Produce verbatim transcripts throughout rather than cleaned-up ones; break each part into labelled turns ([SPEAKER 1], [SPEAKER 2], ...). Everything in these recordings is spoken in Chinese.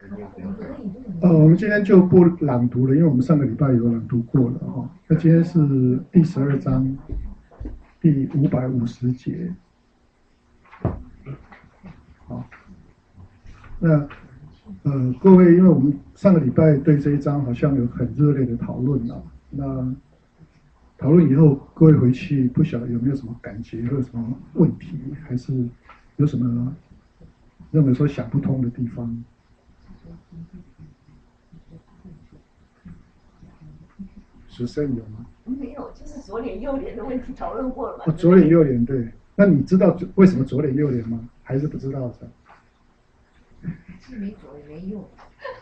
[SPEAKER 1] 呃，我们今天就不朗读了，因为我们上个礼拜有朗读过了哈。那今天是第十二章第五百五十节。好，那呃，各位，因为我们上个礼拜对这一章好像有很热烈的讨论啊，那讨论以后，各位回去不晓得有没有什么感觉，或者什么问题，还是有什么认为说想不通的地方？学生有吗？
[SPEAKER 2] 没有，就是左脸右脸的问题讨论过了嘛？
[SPEAKER 1] 哦，左脸右脸，对。那你知道为什么左脸右脸吗？还是不知道的？
[SPEAKER 2] 是没左也没右。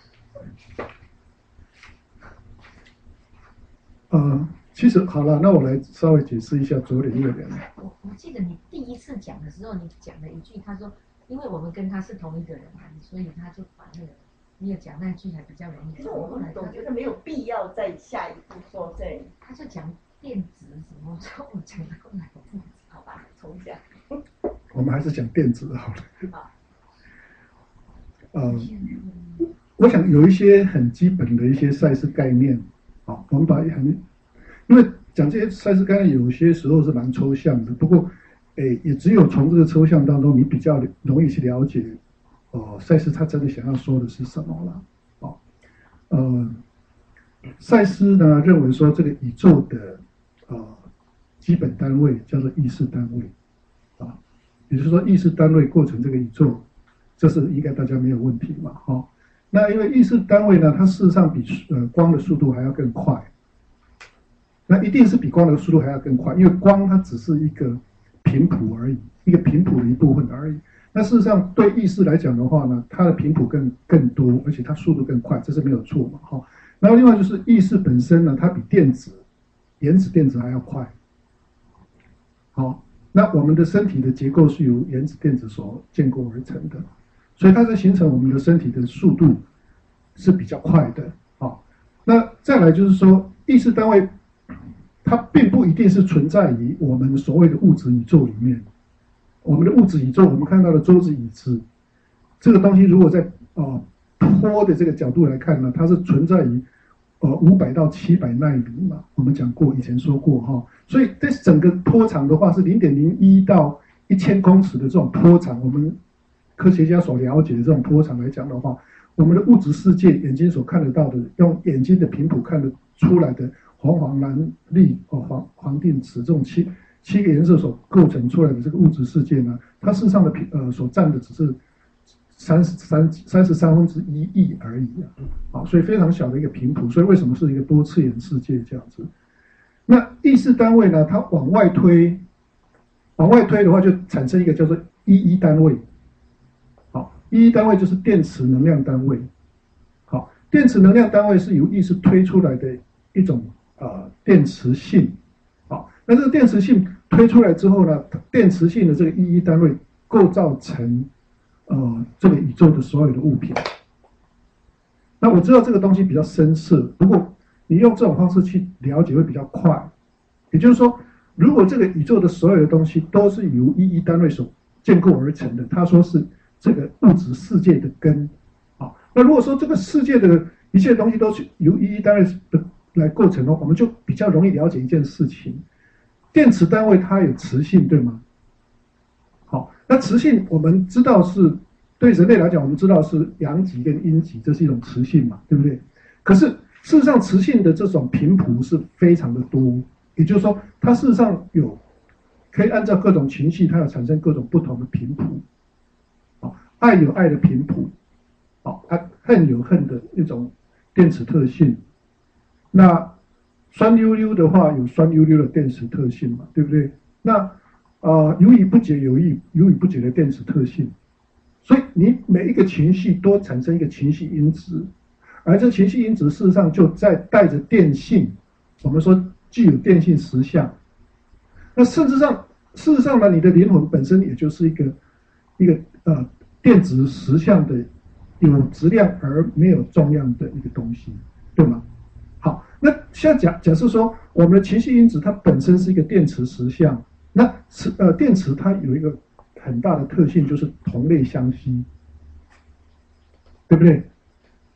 [SPEAKER 1] 呃，其实好了，那我来稍微解释一下左脸右脸。
[SPEAKER 2] 我我记得你第一次讲的时候，你讲了一句，他说，因为我们跟他是同一个人嘛，所以他就把那个你有讲那句还比较容易。可是我后来总觉得没有必要再下一步说这，他就讲电子什么，我讲到后来我不知道，好吧，重讲。
[SPEAKER 1] 我们还是讲电子好了。
[SPEAKER 2] 好。
[SPEAKER 1] 呃，我想有一些很基本的一些赛事概念，好，我们把很，因为讲这些赛事概念有些时候是蛮抽象的，不过，诶，也只有从这个抽象当中，你比较容易去了解，哦、呃，赛事它真的想要说的是什么了，哦，呃，赛斯呢认为说这个宇宙的呃基本单位叫做意识单位，啊，也就是说意识单位构成这个宇宙。这是应该大家没有问题嘛，哈、哦。那因为意识单位呢，它事实上比呃光的速度还要更快，那一定是比光的速度还要更快，因为光它只是一个频谱而已，一个频谱的一部分而已。那事实上对意识来讲的话呢，它的频谱更更多，而且它速度更快，这是没有错嘛，哈、哦。然后另外就是意识本身呢，它比电子、原子电子还要快，好、哦。那我们的身体的结构是由原子电子所建构而成的。所以它在形成我们的身体的速度是比较快的，啊，那再来就是说，意识单位它并不一定是存在于我们所谓的物质宇宙里面。我们的物质宇宙，我们看到的桌子、椅子，这个东西如果在呃波的这个角度来看呢，它是存在于呃五百到七百纳米嘛，我们讲过，以前说过哈，所以这整个波长的话是零点零一到一千公尺的这种波长，我们科学家所了解的这种波长来讲的话，我们的物质世界眼睛所看得到的，用眼睛的频谱看得出来的红黄蓝绿哦黄黄靛紫这种七七个颜色所构成出来的这个物质世界呢，它事实上的呃所占的只是三十三三十三分之一亿而已啊，好，所以非常小的一个频谱，所以为什么是一个多次元世界这样子？那意识单位呢，它往外推，往外推的话，就产生一个叫做一一单位。一单位就是电磁能量单位，好，电磁能量单位是由意识推出来的一种呃电磁性，好，那这个电磁性推出来之后呢，电磁性的这个一一单位构造成呃这个宇宙的所有的物品。那我知道这个东西比较深涩，不过你用这种方式去了解会比较快。也就是说，如果这个宇宙的所有的东西都是由一一单位所建构而成的，他说是这个物质世界的根，好，那如果说这个世界的一切东西都是由一一单位的来构成的，我们就比较容易了解一件事情：电磁单位它有磁性，对吗？好，那磁性我们知道是对人类来讲，我们知道是阳极跟阴极，这是一种磁性嘛，对不对？可是事实上，磁性的这种频谱是非常的多，也就是说，它事实上有可以按照各种情绪，它有产生各种不同的频谱。爱有爱的频谱，好，它恨有恨的一种电磁特性。那酸溜溜的话，有酸溜溜的电磁特性嘛，对不对？那呃，犹豫不解有豫犹豫不解的电磁特性。所以你每一个情绪都产生一个情绪因子，而这情绪因子事实上就在带着电性，我们说具有电性实相。那事实上，事实上呢，你的灵魂本身也就是一个一个呃。电子实相的有质量而没有重量的一个东西，对吗？好，那现在假假设说我们的情绪因子它本身是一个电磁实相，那磁呃电磁它有一个很大的特性就是同类相吸，对不对？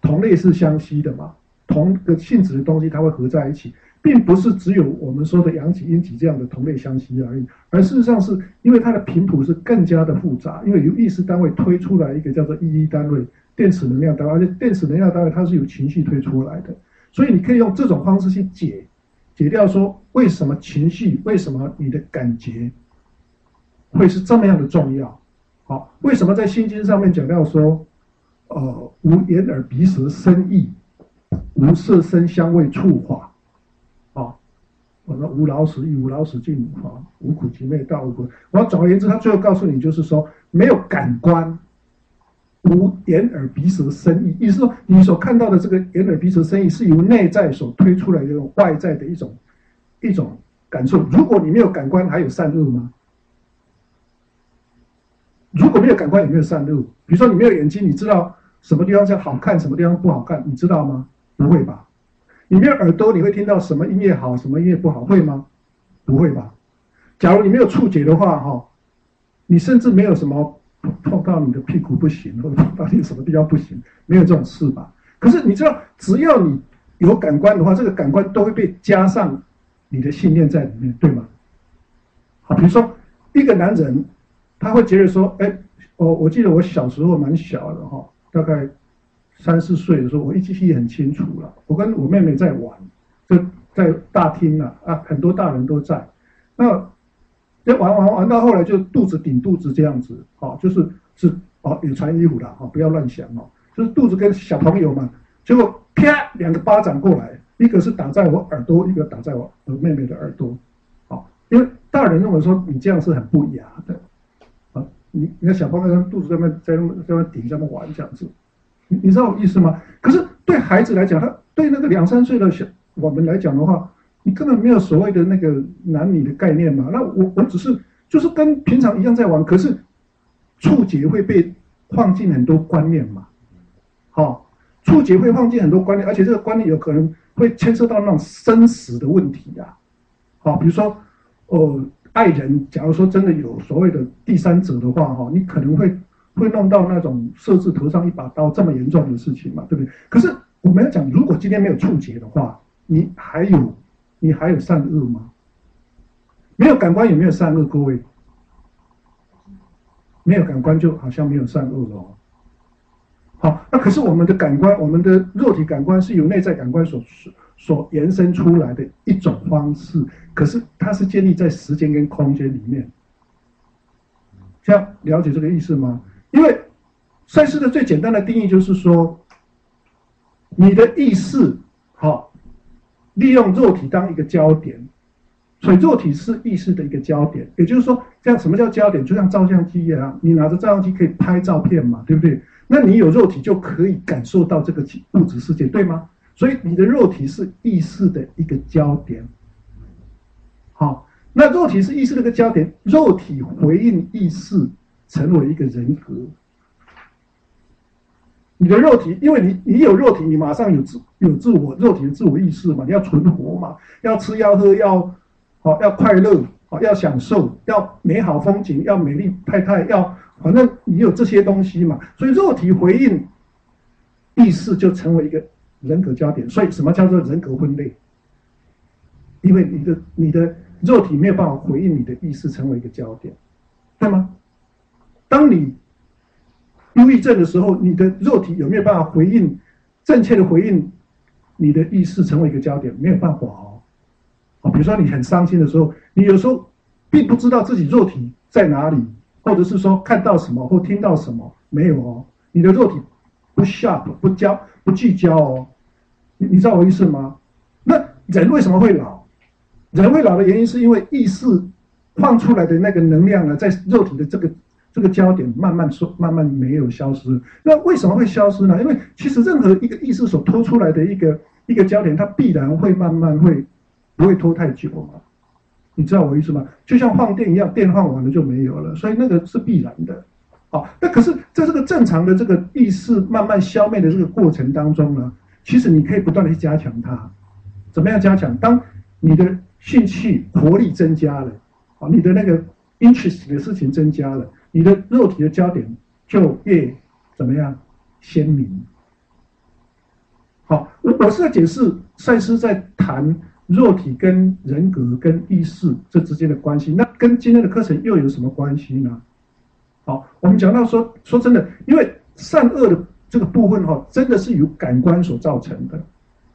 [SPEAKER 1] 同类是相吸的嘛，同个性质的东西它会合在一起，并不是只有我们说的阳极、阴极这样的同类相吸而已，而事实上是因为它的频谱是更加的复杂，因为由意识单位推出来一个叫做意义单位、电磁能量单位，而且电磁能量单位它是由情绪推出来的，所以你可以用这种方式去解解掉说为什么情绪、为什么你的感觉会是这么样的重要。好，为什么在心经上面讲到说，呃，无眼耳鼻舌身意，无色声香味触法，啊，我说无老死亦无老死尽，啊，无苦集灭道无苦。然后总而言之，他最后告诉你就是说，没有感官，无眼耳鼻舌身意，意思说你所看到的这个眼耳鼻舌身意是由内在所推出来的外在的一种一种感受。如果你没有感官，还有善恶吗？如果没有感官，有没有善恶？比如说你没有眼睛，你知道什么地方是好看，什么地方不好看，你知道吗？不会吧？你没有耳朵，你会听到什么音乐好，什么音乐不好，会吗？不会吧？假如你没有触觉的话，哈，你甚至没有什么碰到你的屁股不行，或者碰到你什么地方不行，没有这种事吧？可是你知道，只要你有感官的话，这个感官都会被加上你的信念在里面，对吗？好，比如说一个男人。他会觉得说，哎，我我记得我小时候蛮小的哈，大概三四岁的时候，我一记忆很清楚了。我跟我妹妹在玩，就在大厅啊，啊，很多大人都在。那玩玩玩到后来就肚子顶肚子这样子，哦，就是是哦有穿衣服的哈，不要乱想哦，就是肚子跟小朋友嘛，结果啪两个巴掌过来，一个是打在我耳朵，一个打在我妹妹的耳朵，好，因为大人认为说你这样是很不雅的。你你看小朋友肚子在那在那在那顶在那玩这样子，你你知道我意思吗？可是对孩子来讲，他对那个两三岁的小我们来讲的话，你根本没有所谓的那个男女的概念嘛。那我我只是就是跟平常一样在玩，可是触觉会被放进很多观念嘛，好、哦，触觉会放进很多观念，而且这个观念有可能会牵涉到那种生死的问题啊，好、哦，比如说哦。爱人，假如说真的有所谓的第三者的话，哈，你可能会会弄到那种设置头上一把刀这么严重的事情嘛，对不对？可是我们要讲，如果今天没有触觉的话，你还有你还有善恶吗？没有感官有没有善恶？各位，没有感官就好像没有善恶了哦。好，那可是我们的感官，我们的肉体感官是由内在感官所所延伸出来的一种方式，可是它是建立在时间跟空间里面。这样了解这个意思吗？因为赛斯的最简单的定义就是说，你的意识，好，利用肉体当一个焦点，所以肉体是意识的一个焦点。也就是说，这样什么叫焦点？就像照相机一样，你拿着照相机可以拍照片嘛，对不对？那你有肉体就可以感受到这个物质世界，对吗？所以你的肉体是意识的一个焦点，好，那肉体是意识的一个焦点，肉体回应意识成为一个人格。你的肉体，因为你你有肉体，你马上有自有自我肉体的自我意识嘛，你要存活嘛，要吃要喝要好要快乐好要享受要美好风景要美丽太太要反正你有这些东西嘛，所以肉体回应意识就成为一个人格焦点。所以什么叫做人格分裂？因为你的你的肉体没有办法回应你的意识成为一个焦点，对吗？当你忧郁症的时候，你的肉体有没有办法回应正确的回应你的意识成为一个焦点？没有办法哦。哦，比如说你很伤心的时候，你有时候并不知道自己肉体在哪里，或者是说看到什么或听到什么，没有哦。你的肉体不 sharp 不焦不聚焦哦。你你知道我意思吗？那人为什么会老？人会老的原因是因为意识放出来的那个能量呢，在肉体的这个这个焦点慢慢说慢慢没有消失。那为什么会消失呢？因为其实任何一个意识所拖出来的一个一个焦点，它必然会慢慢会不会拖太久嘛？你知道我意思吗？就像放电一样，电放完了就没有了，所以那个是必然的。好，那可是在这个正常的这个意识慢慢消灭的这个过程当中呢，其实你可以不断的去加强它。怎么样加强？当你的兴趣活力增加了，啊，你的那个 interest 的事情增加了，你的肉体的焦点就越怎么样鲜明。 好，我我是在解释赛斯在谈肉体跟人格跟意识这之间的关系，那跟今天的课程又有什么关系呢？好，我们讲到说，说真的，因为善恶的这个部分哈、哦，真的是由感官所造成的。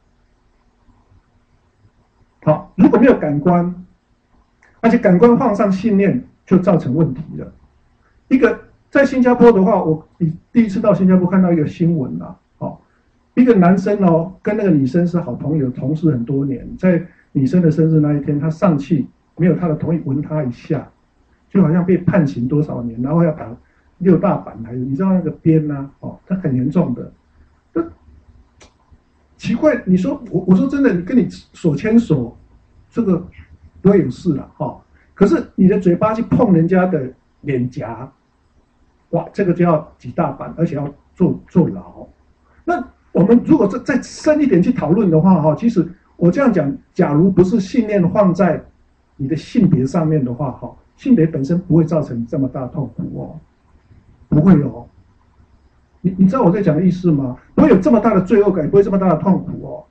[SPEAKER 1] 好，如果没有感官，而且感官放上信念，就造成问题了。一个在新加坡的话，我第一次到新加坡看到一个新闻啦、啊，哦，一个男生哦跟那个女生是好朋友，同事很多年，在女生的生日那一天，他上气没有他的同意吻她一下，就好像被判刑多少年，然后要打六大板，还有你知道那个鞭呐、啊，哦，他很严重的。奇怪，你说我我说真的，你跟你手牵手，这个不会有事了哈、哦。可是你的嘴巴去碰人家的脸颊，哇，这个就要几大板，而且要坐坐牢。那我们如果再再深一点去讨论的话哈，其实我这样讲，假如不是信念放在你的性别上面的话哈，性别本身不会造成这么大痛苦哦，不会哦。你你知道我在讲的意思吗？不会有这么大的罪恶感，不会这么大的痛苦哦。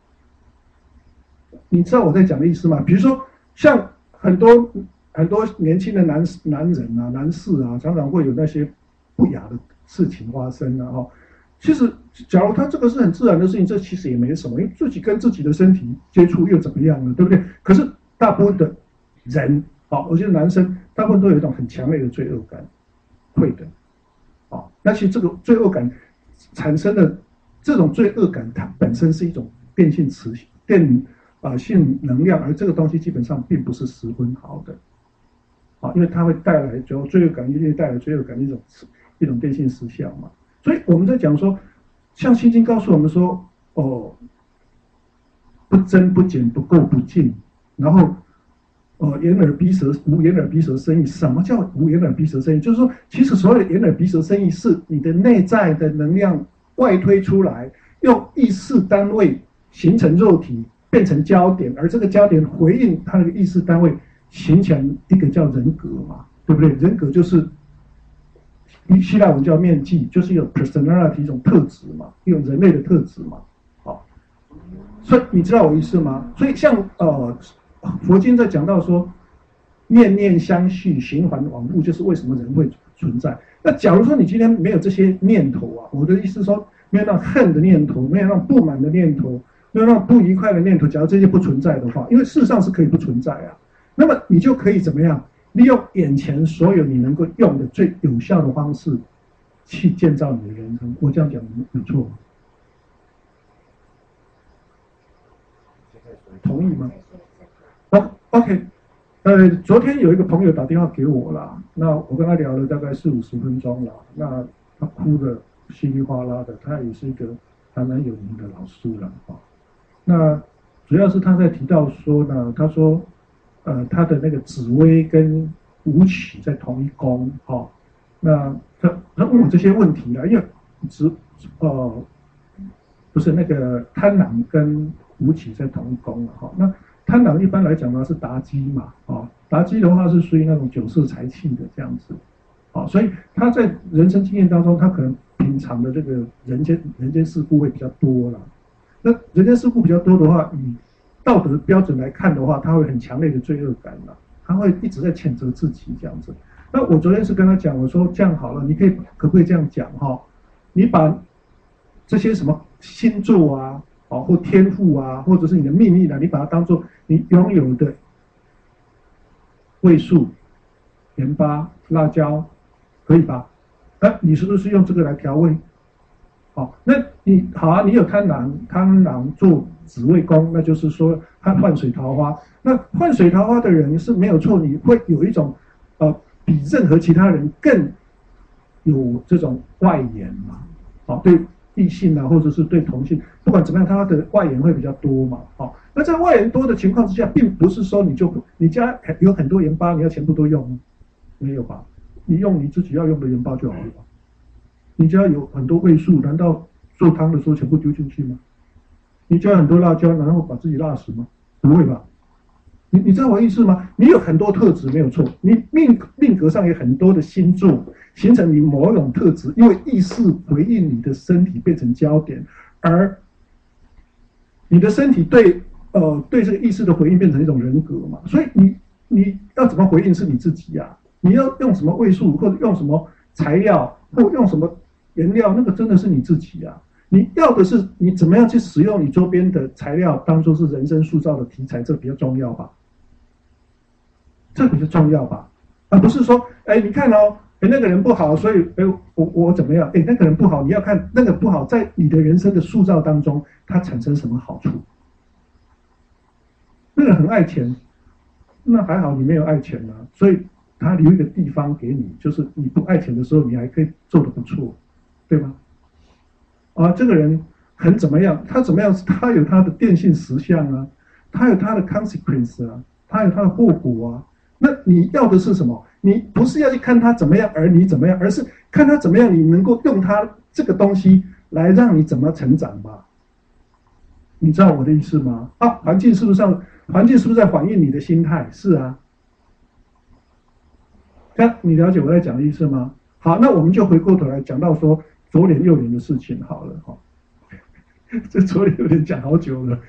[SPEAKER 1] 你知道我在讲的意思吗？比如说，像很多很多年轻的男男人啊、男士啊，常常会有那些不雅的事情发生啊。哈，其实，假如他这个是很自然的事情，这其实也没什么，因为自己跟自己的身体接触又怎么样呢？对不对？可是大部分的人，好，我觉得男生大部分都有一种很强烈的罪恶感，会的。哦，那其实这个罪恶感产生的这种罪恶感，它本身是一种电性磁电啊、呃、性能量，而这个东西基本上并不是十分好的，啊、哦，因为它会带来就罪恶感，一定带来罪恶感的一种一种电性实相嘛。所以我们在讲说，像《心经》告诉我们说，哦，不增不减，不垢不净，然后。呃，眼耳鼻舌无眼耳鼻舌身意，什么叫无眼耳鼻舌身意？就是说，其实所谓的眼耳鼻舌身意，是你的内在的能量外推出来，用意识单位形成肉体，变成焦点，而这个焦点回应它那个意识单位，形成一个叫人格嘛，对不对？人格就是希腊文叫面具，就是有 personality 一种特质嘛，一种人类的特质嘛。好，所以你知道我意思吗？所以像呃。佛经在讲到说，念念相续，循环往复，就是为什么人会存在。那假如说你今天没有这些念头啊，我的意思是说，没有那恨的念头，没有那不满的念头，没有那不愉快的念头，假如这些不存在的话，因为事实上是可以不存在啊，那么你就可以怎么样，利用眼前所有你能够用的最有效的方式，去建造你的人生。我这样讲有错吗？同意吗？哦 ，OK， 呃，昨天有一个朋友打电话给我啦，那我跟他聊了大概四五十分钟了，那他哭得稀里哗啦的，他也是一个还蛮有名的老师了啊。那主要是他在提到说呢，他说，呃，他的那个紫微跟武曲在同一宫，哈，那他他问我这些问题了，因为紫呃不是那个贪狼跟武曲在同一宫了，哈，那。贪狼一般来讲呢是妲己嘛，哦，妲己的话是属于那种酒色财气的这样子，哦，所以他在人生经验当中，他可能品尝的这个人间人间事故会比较多了。那人间事故比较多的话，以道德标准来看的话，他会很强烈的罪恶感了，他会一直在谴责自己这样子。那我昨天是跟他讲，我说这样好了，你可以可不可以这样讲哈、哦？你把这些什么星座啊。哦，或天赋啊，或者是你的秘密呢？你把它当做你拥有的味素、盐巴、辣椒，可以吧？那你是不是用这个来调味？好，那你好啊，你有贪狼，贪狼做紫微宫，那就是说他换水桃花。那换水桃花的人是没有错，你会有一种呃，比任何其他人更有这种外延嘛？好、哦，对。异性啊，或者是对同性，不管怎么样，他的外延会比较多嘛，哦，那在外延多的情况之下，并不是说你就你家有很多盐巴，你要全部都用，没有吧？你用你自己要用的盐巴就好了吧？你家有很多味素，难道做汤的时候全部丢进去吗？你加很多辣椒，然后把自己辣死吗？不会吧？你你知道我意思吗？你有很多特质没有错，你命命格上有很多的星座形成你某种特质，因为意识回应你的身体变成焦点，而你的身体对呃对这个意识的回应变成一种人格嘛，所以你你要怎么回应是你自己呀、啊，你要用什么位数或者用什么材料或用什么原料，那个真的是你自己啊。你要的是你怎么样去使用你周边的材料当做是人生塑造的题材，这比较重要吧？这比较重要吧？而不是说，哎，你看哦，哎那个人不好，所以哎我我怎么样？哎那个人不好，你要看那个不好在你的人生的塑造当中，它产生什么好处？那个人很爱钱，那还好你没有爱钱啊，所以他留一个地方给你，就是你不爱钱的时候，你还可以做得不错，对吗？啊，这个人很怎么样？他怎么样？他有他的电信实相啊，他有他的 consequence 啊，他有他的后果啊。那你要的是什么？你不是要去看他怎么样，而你怎么样，而是看他怎么样，你能够用他这个东西来让你怎么成长吧？你知道我的意思吗？啊，环境是不是上？环境是不是在反映你的心态？是啊。那你了解我在讲的意思吗？好，那我们就回过头来讲到说左脸右脸的事情好了哈。这左脸右脸讲好久了，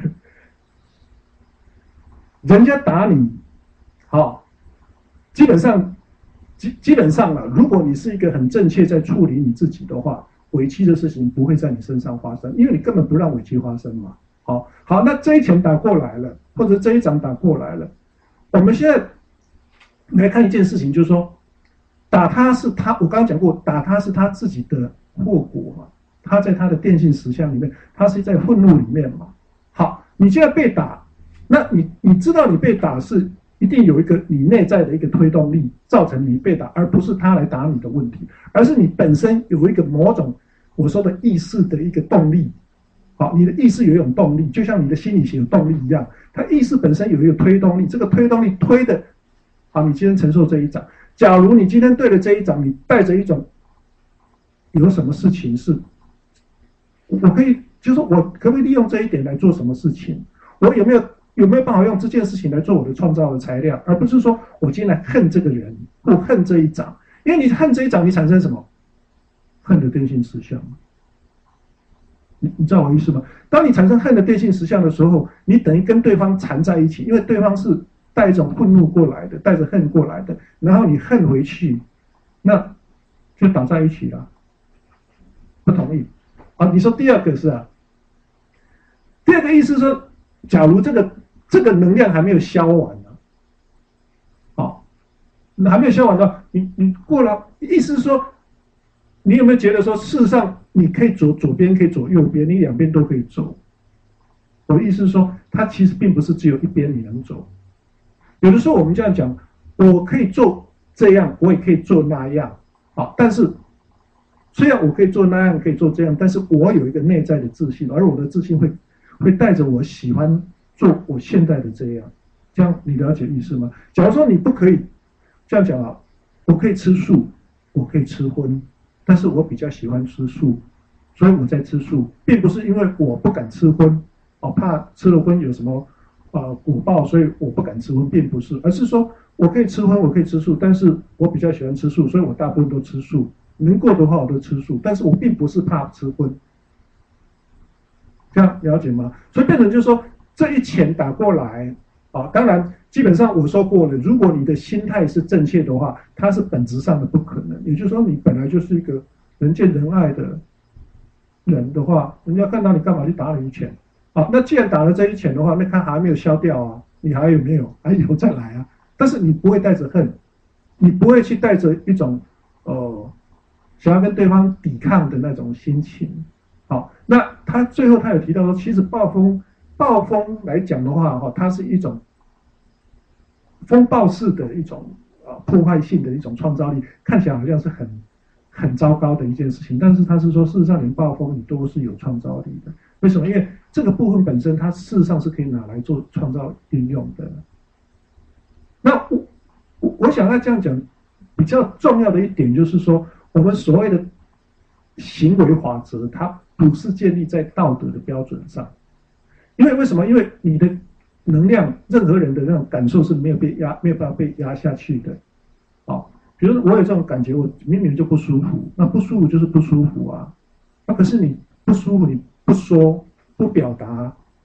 [SPEAKER 1] 人家打你，好，基本上基基本上了，如果你是一个很正确在处理你自己的话，委屈的事情不会在你身上发生，因为你根本不让委屈发生嘛。好，好，那这一拳打过来了，或者这一掌打过来了，我们现在来看一件事情，就是说，打他是他，我刚刚讲过，打他是他自己的后果嘛，他在他的电信实相里面，他是在愤怒里面嘛。好，你现在被打，那你你知道你被打是一定有一个你内在的一个推动力造成你被打，而不是他来打你的问题，而是你本身有一个某种我说的意识的一个动力。好，你的意识有一种动力，就像你的心理学有动力一样，它意识本身有一个推动力，这个推动力推的，好，你今天承受这一掌。假如你今天对了这一掌，你带着一种有什么事情是，我可以，就是我可不可以利用这一点来做什么事情？我有没有有没有办法用这件事情来做我的创造的材料，而不是说我今天来恨这个人或恨这一掌，因为你恨这一掌，你产生什么？恨的电信实相。你你知道我意思吗？当你产生恨的电信实相的时候，你等于跟对方缠在一起，因为对方是带一种愤怒过来的，带着恨过来的，然后你恨回去，那就打在一起了。不同意啊？你说第二个是啊？第二个意思是说，假如这个这个能量还没有消完呢、啊，好，还没有消完的话，你你过了，意思是说，你有没有觉得说，事实上？你可以走左边，可以走右边，你两边都可以走。我的意思是说，它其实并不是只有一边你能走。有的时候我们这样讲，我可以做这样，我也可以做那样，啊，但是虽然我可以做那样，可以做这样，但是我有一个内在的自信，而我的自信会会带着我喜欢做我现在的这样。这样你了解意思吗？假如说你不可以这样讲啊，我可以吃素，我可以吃荤。但是我比较喜欢吃素，所以我在吃素，并不是因为我不敢吃荤，哦，怕吃了荤有什么呃果报，所以我不敢吃荤，并不是，而是说我可以吃荤，我可以吃素，但是我比较喜欢吃素，所以我大部分都吃素，能够的话我都吃素，但是我并不是怕吃荤，这样了解吗？所以变成就是说这一拳打过来。啊，当然，基本上我说过了，如果你的心态是正确的话，它是本质上的不可能。也就是说，你本来就是一个人见人爱的人的话，人家看到你干嘛去打你一拳？啊，那既然打了这一拳的话，那他还没有消掉啊，你还有没有？还有再来啊！但是你不会带着恨，你不会去带着一种呃想要跟对方抵抗的那种心情。好，那他最后他有提到说，其实暴风。暴风来讲的话，哈，它是一种风暴式的一种呃破坏性的一种创造力，看起来好像是很很糟糕的一件事情，但是他是说，事实上连暴风雨都是有创造力的。为什么？因为这个部分本身，它事实上是可以拿来做创造运用的。那我我我想要这样讲，比较重要的一点就是说，我们所谓的行为法则，它不是建立在道德的标准上。因为为什么？因为你的能量，任何人的那种感受是没有被压，没有办法被压下去的。好，比如我有这种感觉，我明明就不舒服，那不舒服就是不舒服啊。那可是你不舒服，你不说不表达，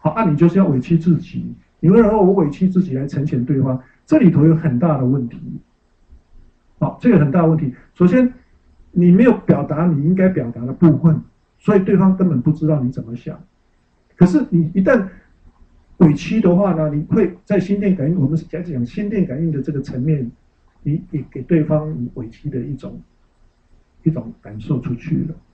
[SPEAKER 1] 好，那、啊、你就是要委屈自己，你为什么我委屈自己来成全对方？这里头有很大的问题。好，这个很大的问题。首先，你没有表达你应该表达的部分，所以对方根本不知道你怎么想。可是你一旦委屈的话呢，你会在心电感应，我们是讲讲心电感应的这个层面，你也给对方你委屈的一种一种感受出去了。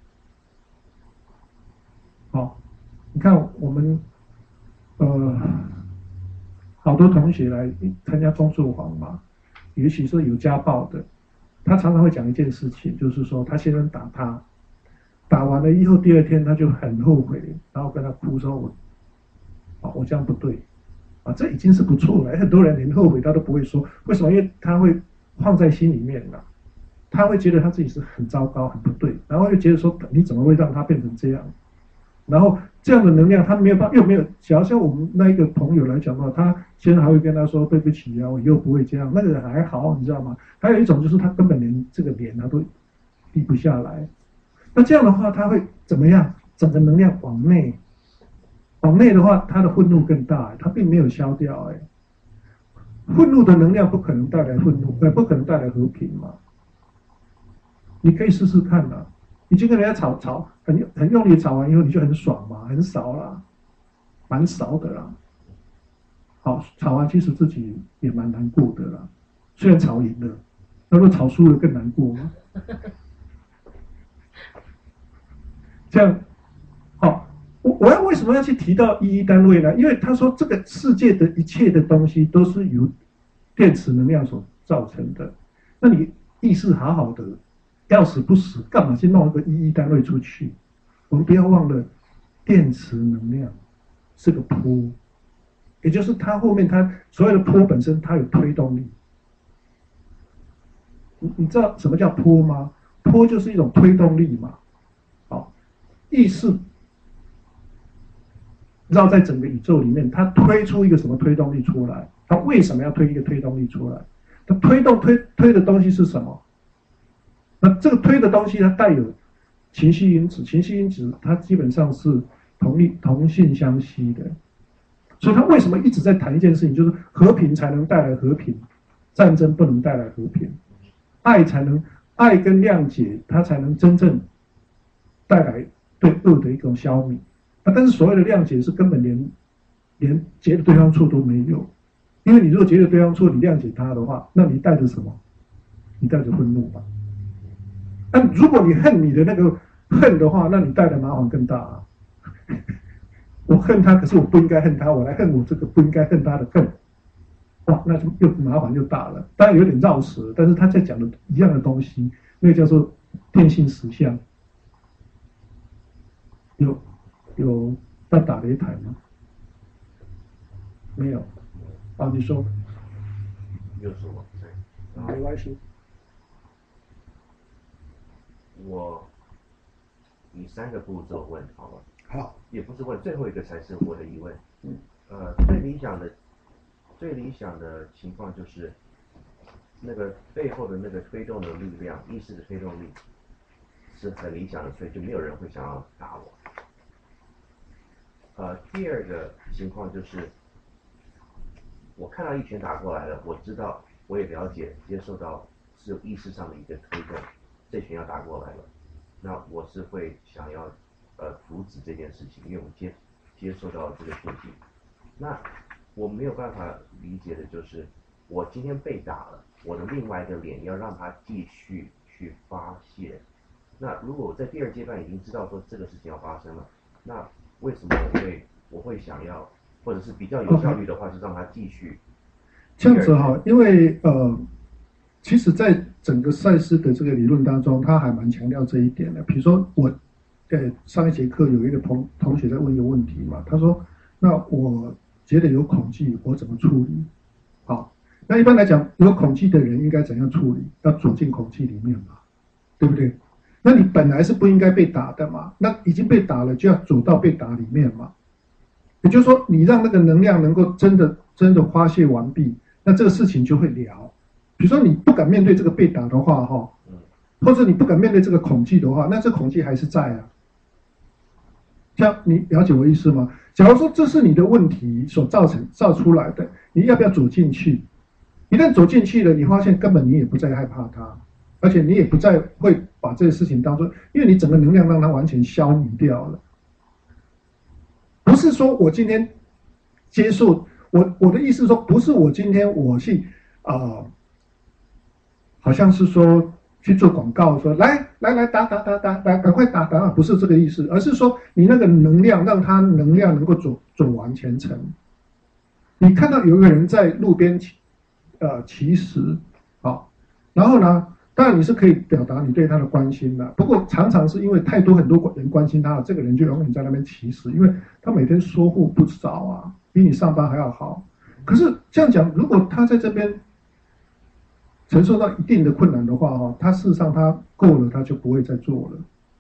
[SPEAKER 1] 好，你看我们呃好多同学来参加工作坊嘛，尤其是有家暴的，他常常会讲一件事情，就是说他先生打他，打完了以后第二天他就很后悔，然后跟他哭说我啊我这样不对啊，这已经是不错了。很多人连后悔他都不会说，为什么？因为他会放在心里面了，他会觉得他自己是很糟糕很不对，然后又觉得说你怎么会让他变成这样？然后这样的能量他没有办法，又没有，假如像我们那一个朋友来讲的话，他先生还会跟他说对不起啊，我以后不会这样，那个人还好，你知道吗？还有一种就是他根本连这个脸他都低不下来，那这样的话他会怎么样？整个能量往内，往内的话，他的愤怒更大，他并没有消掉，哎，愤怒的能量不可能带来愤怒，呃，不可能带来和平嘛。你可以试试看啊。你就跟人家吵吵，很很用力吵完以后，你就很爽嘛，很少啦，蛮少的啦。好，吵完其实自己也蛮难过的啦，虽然吵赢了，那如果吵输了更难过嘛。这样，好，我我要为什么要去提到意义单位呢？因为他说这个世界的一切的东西都是由电磁能量所造成的，那你意识好好的。要死不死，干嘛去弄一个意义单位出去？我们不要忘了，电磁能量是个波，也就是它后面它所有的波本身它有推动力。你你知道什么叫波吗？波就是一种推动力嘛。好，意识绕在整个宇宙里面，它推出一个什么推动力出来？它为什么要推一个推动力出来？它推动推推的东西是什么？那这个推的东西，它带有情绪因子，情绪因子它基本上是同力同性相吸的，所以他为什么一直在谈一件事情，就是和平才能带来和平，战争不能带来和平，爱才能爱跟谅解，它才能真正带来对恶的一种消弭。啊，但是所谓的谅解是根本连连觉得对方错都没有，因为你如果觉得对方错，你谅解他的话，那你带着什么？你带着愤怒吧。但如果你恨你的那个恨的话，那你带的麻烦更大啊！我恨他，可是我不应该恨他，我来恨我这个不应该恨他的恨，哇，那就又麻烦又大了。当然有点绕舌，但是他在讲的一样的东西，那个叫做电信实相。有有要打擂台吗？没有。啊，你说。
[SPEAKER 3] 又是我，
[SPEAKER 1] 对，没关系。
[SPEAKER 3] 我以三个步骤问好了。
[SPEAKER 1] 好，
[SPEAKER 3] 也不是问，最后一个才是我的疑问。嗯，呃，最理想的、最理想的情况就是，那个背后的那个推动的力量，意识的推动力是很理想的，所以就没有人会想要打我。呃，第二个情况就是，我看到一拳打过来了，我知道，我也了解、接受到是有意识上的一个推动。这群要打过来了，那我是会想要呃阻止这件事情，因为我接接受到这个讯息。那我没有办法理解的就是，我今天被打了，我的另外一个脸要让它继续去发泄。那如果我在第二阶段已经知道说这个事情要发生了，那为什么我会我会想要，或者是比较有效率的话，是让它继续。
[SPEAKER 1] 这样子哈，因为呃。其实，在整个赛斯的这个理论当中，他还蛮强调这一点的。比如说，我，呃，上一节课有一个同同学在问一个问题嘛，他说：“那我觉得有恐惧，我怎么处理？”好，那一般来讲，有恐惧的人应该怎样处理？要走进恐惧里面嘛，对不对？那你本来是不应该被打的嘛，那已经被打了，就要走到被打里面嘛。也就是说，你让那个能量能够真的真的发泄完毕，那这个事情就会了。比如说你不敢面对这个被打的话，哈，或者你不敢面对这个恐惧的话，那这恐惧还是在啊。这样你了解我意思吗？ 假如说这是你的问题所造成造出来的，你要不要走进去？一旦走进去了，你发现根本你也不再害怕它，而且你也不再会把这个事情当做，因为你整个能量让它完全消弭掉了。不是说我今天接受，我我的意思说，不是我今天我去啊、呃，好像是说去做广告说来来来打打打打打，赶快打打，不是这个意思，而是说你那个能量让它能量能够走走完全程。你看到有一个人在路边呃乞食，好，然后呢，当然你是可以表达你对他的关心的，不过常常是因为太多很多人关心他，这个人就永远在那边乞食，因为他每天收获不少啊，比你上班还要好。可是这样讲，如果他在这边承受到一定的困难的话，哈，他事实上他够了，他就不会再做了。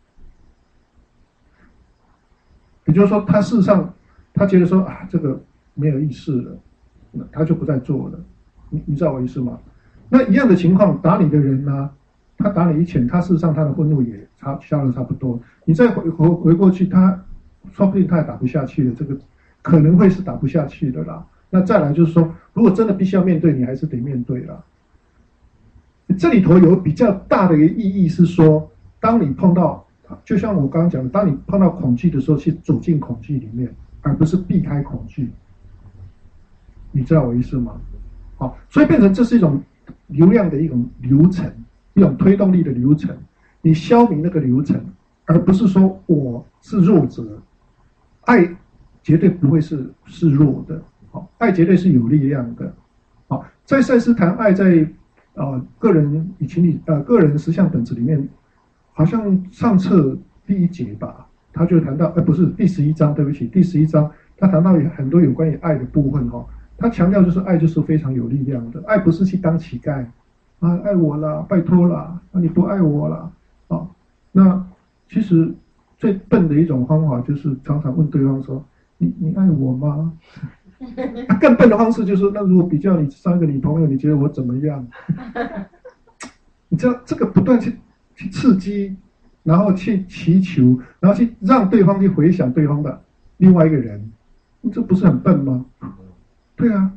[SPEAKER 1] 也就是说，他事实上他觉得说啊，这个没有意思了，他就不再做了。你你知道我意思吗？那一样的情况，打你的人呢、啊，他打你一拳，他事实上他的愤怒也差消了差不多。你再回回回过去，他说不定他也打不下去了，这个可能会是打不下去的啦。那再来就是说，如果真的必须要面对，你还是得面对啦。这里头有比较大的一个意义是说，当你碰到，就像我刚刚讲的，当你碰到恐惧的时候，去走进恐惧里面，而不是避开恐惧。你知道我意思吗？好，所以变成这是一种流量的一种流程，一种推动力的流程。你消弭那个流程，而不是说我是弱者，爱绝对不会是是弱的，好，爱绝对是有力量的。好，在赛斯谈爱在呃个人以情理呃个人实相本质里面，好像上册第一节吧，他就谈到，呃不是第十一章，对不起，第十一章他谈到有很多有关于爱的部分哈、哦。他强调就是爱就是非常有力量的，爱不是去当乞丐，啊爱我啦，拜托啦，啊你不爱我啦，啊那其实最笨的一种方法就是常常问对方说，你你爱我吗？啊、更笨的方式就是那如果比较你上一个女朋友，你觉得我怎么样？你知道这个不断去去刺激，然后去祈求，然后去让对方去回想对方的另外一个人，这不是很笨吗？对啊，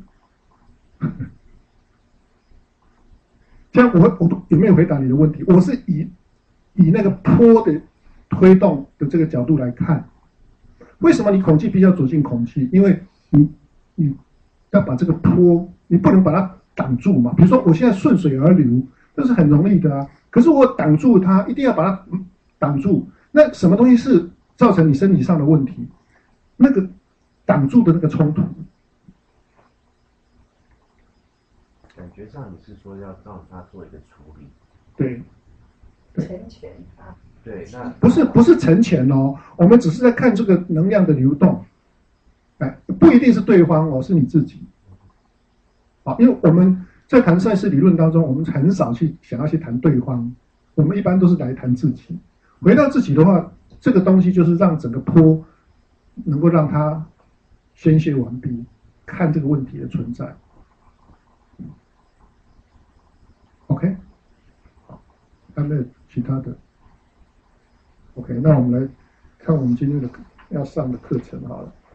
[SPEAKER 1] 这样我我有没有回答你的问题？我是以以那个波的推动的这个角度来看，为什么你恐惧必须要走进恐惧？因为你你要把这个波，你不能把它挡住嘛。比如说我现在顺水而流，这是很容易的啊。可是我挡住它，一定要把它挡住。那什么东西是造成你身体上的问题？那个挡住的那个冲突。
[SPEAKER 3] 感觉上你是说要让他做一个处理，
[SPEAKER 1] 对，
[SPEAKER 2] 成全他。
[SPEAKER 3] 对，那
[SPEAKER 1] 不是不是成全哦，我们只是在看这个能量的流动，哎，不一定是对方哦，是你自己。好，因为我们在谈赛事理论当中，我们很少去想要去谈对方，我们一般都是来谈自己。回到自己的话，这个东西就是让整个波能够让它宣泄完毕，看这个问题的存在。OK， 好，还没有其他的。OK， 那我们来看我们今天的要上的课程好了。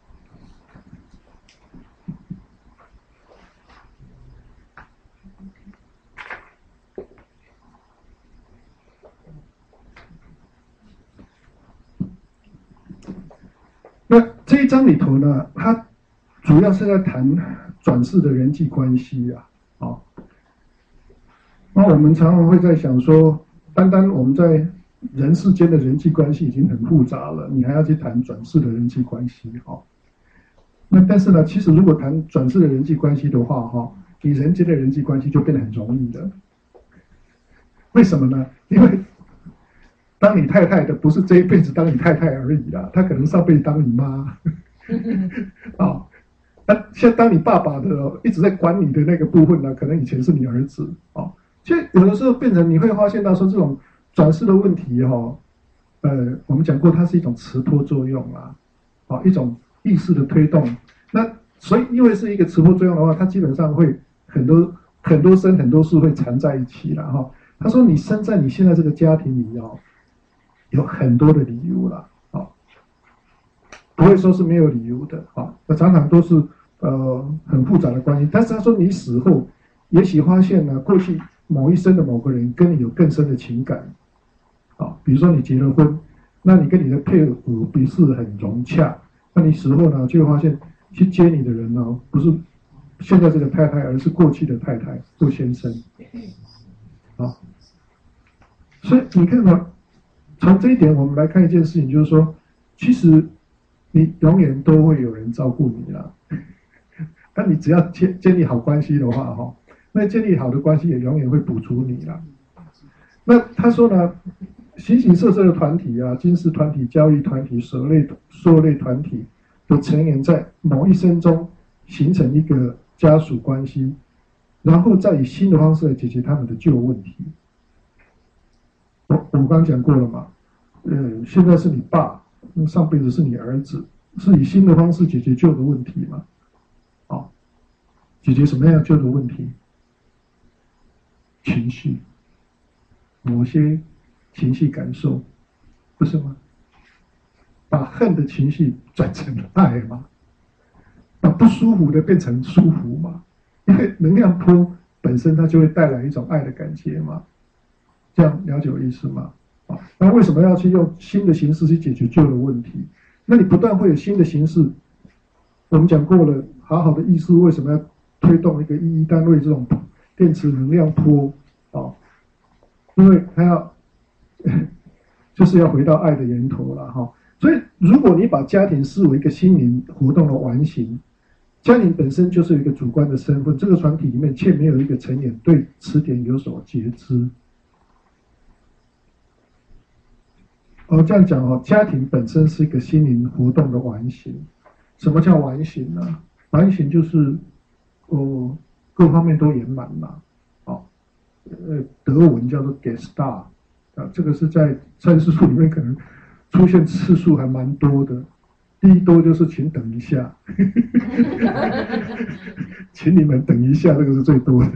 [SPEAKER 1] 那这一章里头呢，它主要是在谈转世的人际关系啊，好。那我们常常会在想说，单单我们在人世间的人际关系已经很复杂了，你还要去谈转世的人际关系，哈。那但是呢，其实如果谈转世的人际关系的话，哈，你人间的人际关系就变得很容易了。为什么呢？因为当你太太的不是这一辈子当你太太而已啦，她可能上辈子当你妈，啊。那现在当你爸爸的一直在管你的那个部分呢，可能以前是你儿子，啊。所以有的时候变成你会发现到说这种转世的问题哈、哦，呃，我们讲过它是一种磁波作用啊，啊，一种意识的推动。那所以因为是一个磁波作用的话，它基本上会很多很多生很多世会缠在一起了哈。他说你生在你现在这个家庭里哦，有很多的理由了，啊。 不会说是没有理由的啊，那常常都是呃很复杂的关系。但是他说你死后，也许发现呢，过去某一生的某个人跟你有更深的情感，啊，比如说你结了婚，那你跟你的配偶不是很融洽，那你死后呢，就会发现去接你的人呢，不是现在这个太太，而是过去的太太或先生，啊，所以你看到，从这一点我们来看一件事情，就是说，其实你永远都会有人照顾你啦。那你只要建建立好关系的话，哈，那建立好的关系也永远会补足你啦。那他说呢，形形色色的团体啊，军事团体、教育团体、狩猎狩猎团体的成员，在某一生中形成一个家属关系，然后再以新的方式来解决他们的旧问题。我我刚刚讲过了嘛，呃，现在是你爸，上辈子是你儿子，是以新的方式解决旧的问题嘛？啊，解决什么样旧的问题？情绪，某些情绪感受，不是吗？把恨的情绪转成爱嘛，把不舒服的变成舒服嘛，因为能量波本身它就会带来一种爱的感觉嘛。这样了解我意思吗？啊，那为什么要去用新的形式去解决旧的问题？那你不断会有新的形式。我们讲过了，好好的意识为什么要推动一个意义单位这种电磁能量波啊？因为它要就是要回到爱的源头了哈。所以，如果你把家庭视为一个心灵活动的完形，家庭本身就是有一个主观的身份，这个团体里面却没有一个成员对此点有所觉知。哦，这样讲哦，家庭本身是一个心灵活动的完形。什么叫完形呢？完形就是，哦，各方面都圆满了。哦，呃，德文叫做 Gestalt 啊，这个是在三师书里面可能出现次数还蛮多的。第一多就是请等一下，请你们等一下，这个是最多的。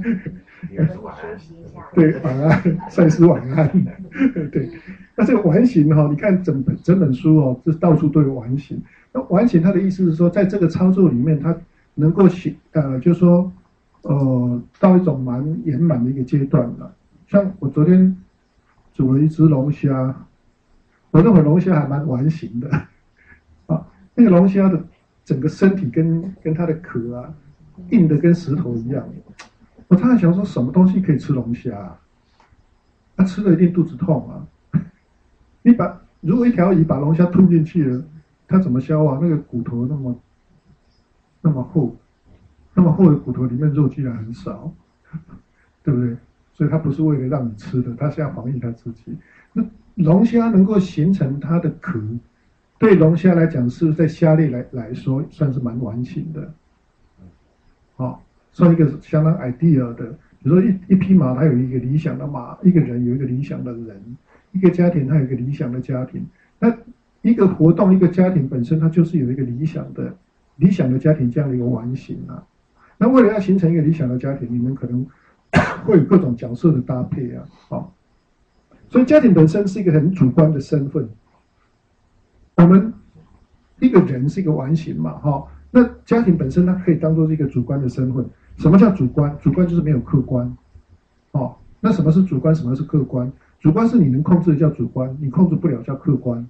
[SPEAKER 1] 对，晚安，赛斯晚安。对，那这个完形哈，你看整本整本书哦，这到处都有完形。那完形它的意思是说，在这个操作里面，它能够形呃，就是说呃，到一种蛮圆满的一个阶段了。像我昨天煮了一只龙虾，我认为龙虾还蛮完形的啊，那个龙虾的整个身体跟跟它的壳啊，硬的跟石头一样。我常常想说，什么东西可以吃龙虾啊？他、啊、吃了一定肚子痛啊！你把如果一条鱼把龙虾吞进去了，它怎么消化？那个骨头那么那么厚，那么厚的骨头里面肉居然很少，对不对？所以它不是为了让你吃的，它是要防御它自己。那龙虾能够形成它的壳，对龙虾来讲，是在虾类来来说算是蛮完形的，好、哦。算一个相当 ideal 的，比如说一一匹马，它有一个理想的马；一个人有一个理想的人；一个家庭它有一个理想的家庭。那一个活动，一个家庭本身，它就是有一个理想的理想的家庭这样的一个完形啊。那为了要形成一个理想的家庭，你们可能会有各种角色的搭配啊，哦。所以家庭本身是一个很主观的身份。我们一个人是一个完形嘛，哈、哦。那家庭本身它可以当做是一个主观的身份。什么叫主观？主观就是没有客观，哦。那什么是主观？什么是客观？主观是你能控制的叫主观，你控制不了叫客观。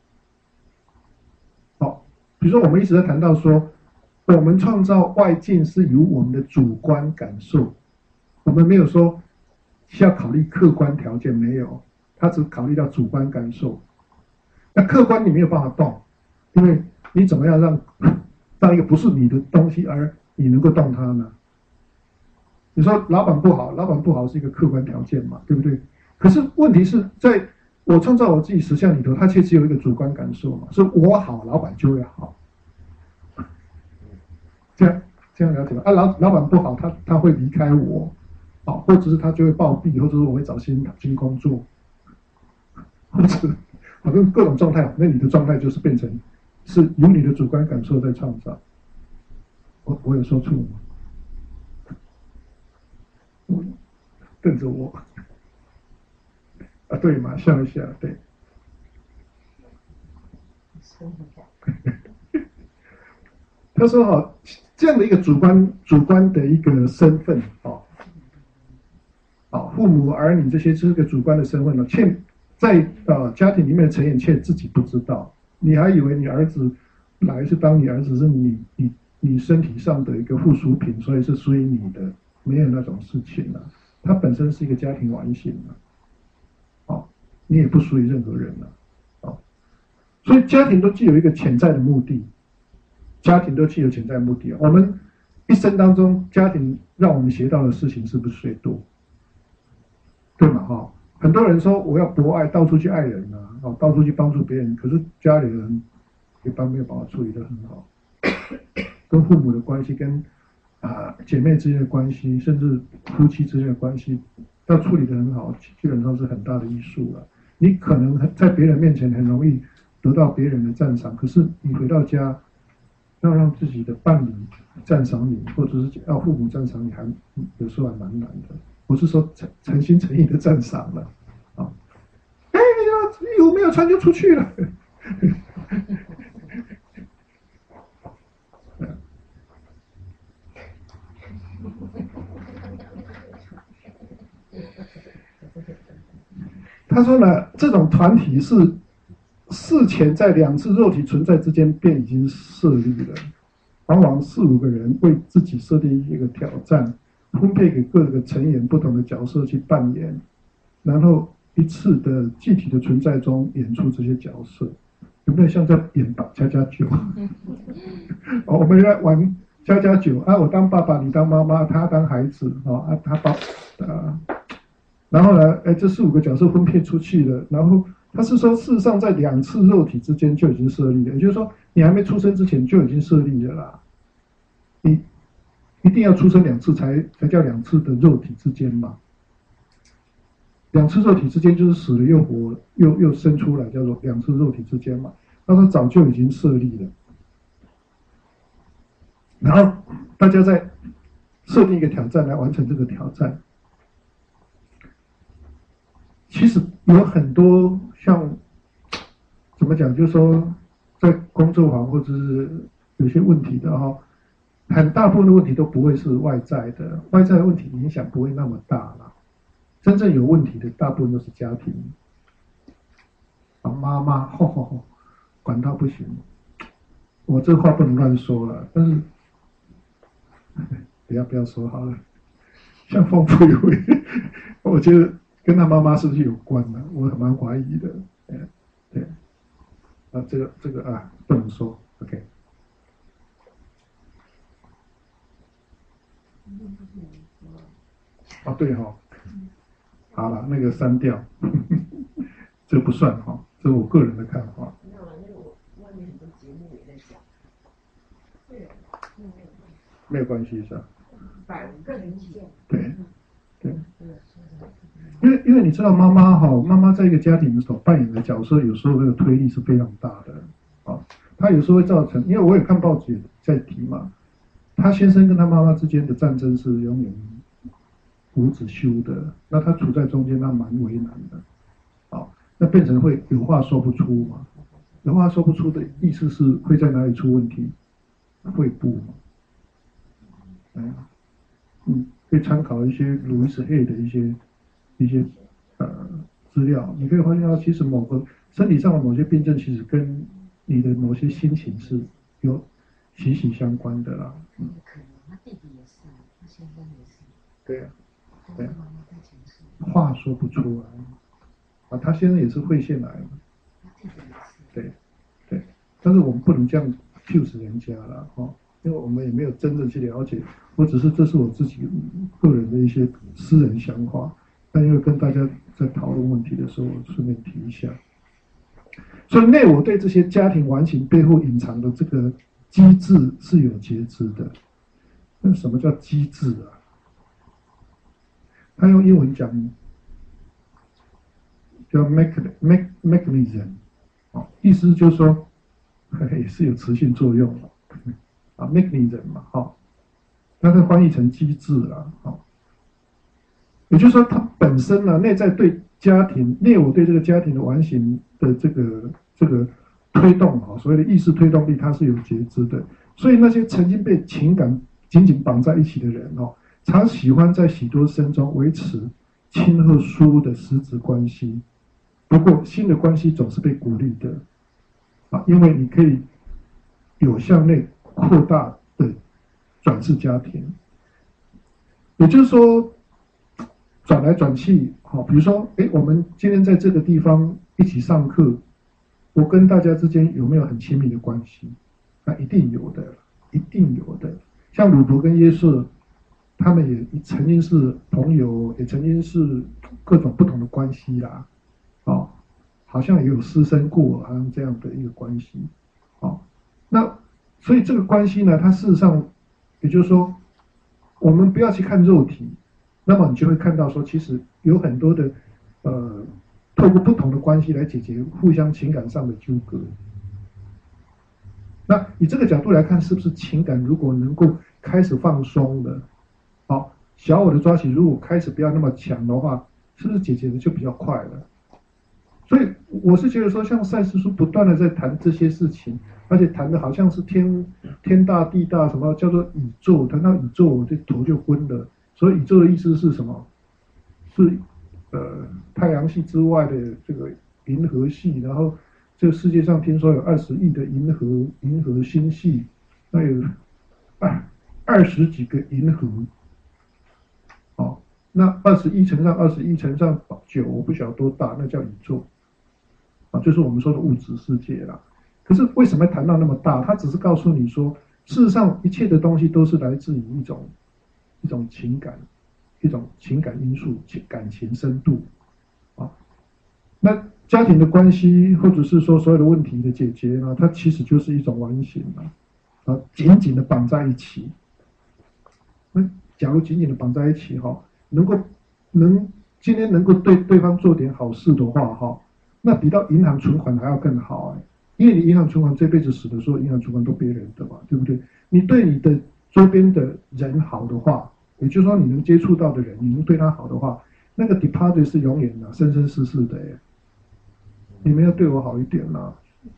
[SPEAKER 1] 好、哦，比如说我们一直在谈到说，我们创造外境是由我们的主观感受，我们没有说需要考虑客观条件，没有，它只考虑到主观感受。那客观你没有办法动，因为你怎么样让让一个不是你的东西而你能够动它呢？你说老板不好，老板不好是一个客观条件嘛，对不对？可是问题是在我创造我自己实相里头，它却只有一个主观感受嘛，是我好，老板就会好。这样这样了解吗？啊，老老板不好，他他会离开我，好、哦，或者是他就会暴毙，或者是我会找新新工作，或者反正各种状态，那你的状态就是变成是由你的主观感受在创造。我我有说错吗？瞪着我啊，对嘛，笑一下，对。 他说哈、哦，这样的一个主观主观的一个身份哦，哦，父母儿女这些是个主观的身份呢，却在呃家庭里面的成员却自己不知道，你还以为你儿子来是当你儿子是你你你身体上的一个附属品，所以是属于你的，没有那种事情了、啊。它本身是一个家庭完形了、啊，哦，你也不属于任何人了、啊，哦，所以家庭都具有一个潜在的目的。家庭都具有潜在目的。我们一生当中，家庭让我们学到的事情是不是最多？对嘛？哈、哦，很多人说我要博爱，到处去爱人啊，哦，到处去帮助别人，可是家里人一般没有把它处理得很好，跟父母的关系，跟啊、呃、姐妹之间的关系，甚至夫妻之间的关系，要处理得很好，基本上是很大的艺术了。你可能在别人面前很容易得到别人的赞赏，可是你回到家，要让自己的伴侣赞赏你，或者是要父母赞赏你，还有时候还蛮难的。我是说诚诚心诚意的赞赏了，啊，哎呀，衣服没有穿就出去了。他说呢，这种团体是事前在两次肉体存在之间便已经设立了，往往四五个人为自己设定一个挑战，分配给各个成员不同的角色去扮演，然后一次的具体的存在中演出这些角色，有没有像在演家家酒？哦，我们来玩家家酒啊，我当爸爸，你当妈妈，他当孩子，哦啊，他爸啊，然后呢，哎，这四五个角色分配出去了，然后。他是说，事实上在两次肉体之间就已经设立了，也就是说，你还没出生之前就已经设立了啦。你一定要出生两次才才叫两次的肉体之间嘛。两次肉体之间就是死了又活，又又生出来，叫做两次肉体之间嘛。那他早就已经设立了。然后大家再设定一个挑战来完成这个挑战。其实有很多像怎么讲，就是说在工作坊或者是有些问题的哈、哦，很大部分的问题都不会是外在的，外在的问题影响不会那么大啦。真正有问题的大部分都是家庭，啊妈妈吼吼吼，管到不行。我这话不能乱说了，但是不要不要说好了。像丰富有为，我觉得。跟他妈妈是不是有关呢、啊？我很蛮怀疑的，对，对，啊，这个这个啊，不能说 ，OK。啊，对哈、哦，好了，那个删掉，这不算哈、哦，这是我个人的看法。
[SPEAKER 2] 没有了，那个我外面很多节目也在讲，对，
[SPEAKER 1] 没有关系是吧？
[SPEAKER 2] 百个人意见，
[SPEAKER 1] 对，对。因为因为你知道妈妈哈，妈妈在一个家庭所扮演的角色，有时候那个推力是非常大的啊。她有时候会造成，因为我也看报纸在提嘛，他先生跟他妈妈之间的战争是永远无止休的，那他处在中间，那蛮为难的啊。那变成会有话说不出嘛，有话说不出的意思是会在哪里出问题？胃部嘛，嗯嗯。可以参考一些路易斯 A 的一些一些呃资料，你可以发现到，其实某个身体上的某些病症，其实跟你的某些心情是有息息相关的啦。
[SPEAKER 2] 嗯，可能他弟弟也是，他先生也是。
[SPEAKER 1] 对啊，对啊，
[SPEAKER 2] 妈妈太强势，
[SPEAKER 1] 话说不出来啊，他先生也是肺腺癌嘛，
[SPEAKER 2] 他弟弟也是。
[SPEAKER 1] 对对，但是我们不能这样 accuse 人家啦，哈、哦。因为我们也没有真正去了解，我只是这是我自己个人的一些私人想法，但因为跟大家在讨论问题的时候，我顺便提一下。所以内我对这些家庭完形背后隐藏的这个机制是有觉知的。那什么叫机制啊？他用英文讲叫 mechanism， 哦，意思就是说也是有磁性作用的。啊 ，mechanism 嘛，哈、哦，那它翻译成机制啦，哦，也就是说，它本身呢，内在对家庭，内我对这个家庭的完形的这个这个推动啊，所谓的意识推动力，它是有觉知的。 所以那些曾经被情感紧紧绑在一起的人哦，常喜欢在许多生中维持亲和疏的实质关系。不过，新的关系总是被鼓励的啊，因为你可以有向内扩大的转世家庭。也就是说，转来转去，好，比如说，哎，我们今天在这个地方一起上课，我跟大家之间有没有很亲密的关系？那一定有的，一定有的。像鲁伯跟约瑟，他们也曾经是朋友，也曾经是各种不同的关系啦，哦，好像也有师生过，好像这样的一个关系，哦，那所以这个关系呢，它事实上，也就是说，我们不要去看肉体，那么你就会看到说，其实有很多的，呃，透过不同的关系来解决互相情感上的纠葛。那以这个角度来看，是不是情感如果能够开始放松了，好，小我的抓取如果开始不要那么强的话，是不是解决的就比较快了？所以我是觉得说，像赛斯书不断的在谈这些事情，而且谈的好像是天天大地大，什么叫做宇宙？谈到宇宙，我这头就昏了。所以宇宙的意思是什么？是呃太阳系之外的这个银河系，然后这个世界上听说有二十亿的银河银河星系，那有二二十几个银河，哦，那二十一乘上二十一乘上九，我不晓得多大，那叫宇宙，啊，就是我们说的物质世界啦。可是为什么谈到那么大？它只是告诉你说，事实上一切的东西都是来自于一种一种情感，一种情感因素，感情深度，啊，那家庭的关系，或者是说所有的问题的解决呢，它其实就是一种完形啊，啊，紧紧的绑在一起。那假如紧紧的绑在一起哈，能够能今天能够对对方做点好事的话哈，那比到银行存款还要更好哎，因为你银行存款这辈子死的时候，银行存款都别人的嘛，对不对？你对你的周边的人好的话，也就是说你能接触到的人，你能对他好的话，那个 deposit 是永远的，生生世世的哎。你们要对我好一点啦，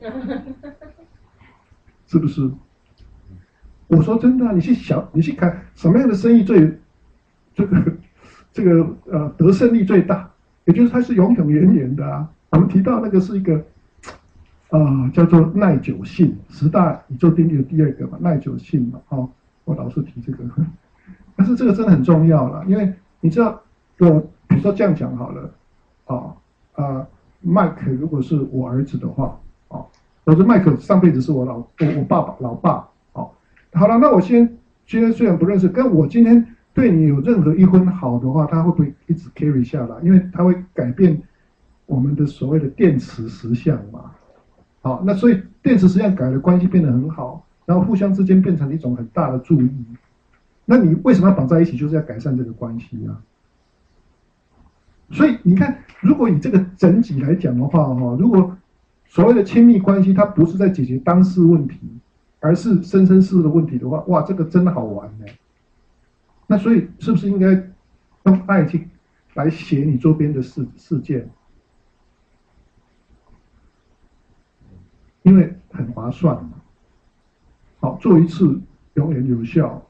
[SPEAKER 1] 是不是？我说真的，你去想，你去看什么样的生意最这个这个呃得胜率最大，也就是它是永永远远的啊。我们提到那个是一个啊、呃、叫做耐久性，十大宇宙定律的第二个嘛，耐久性嘛，哦，我老是提这个，但是这个真的很重要了，因为你知道，我比如说这样讲好了，啊、哦、啊。呃麦克如果是我儿子的话，哦，我说麦克上辈子是我老我我爸爸老爸，哦，好了，那我先今天虽然不认识，跟我今天对你有任何一分好的话，他会不会一直 carry 下来？因为他会改变我们的所谓的电磁实相嘛，好，那所以电磁实相改了，关系变得很好，然后互相之间变成一种很大的注意。那你为什么要绑在一起？就是要改善这个关系啊。所以你看，如果以这个整体来讲的话，哈，如果所谓的亲密关系，它不是在解决当事问题，而是生生世世的问题的话，哇，这个真的好玩呢。那所以是不是应该用爱去来写你周边的事事件？因为很划算嘛。好，做一次永远有效，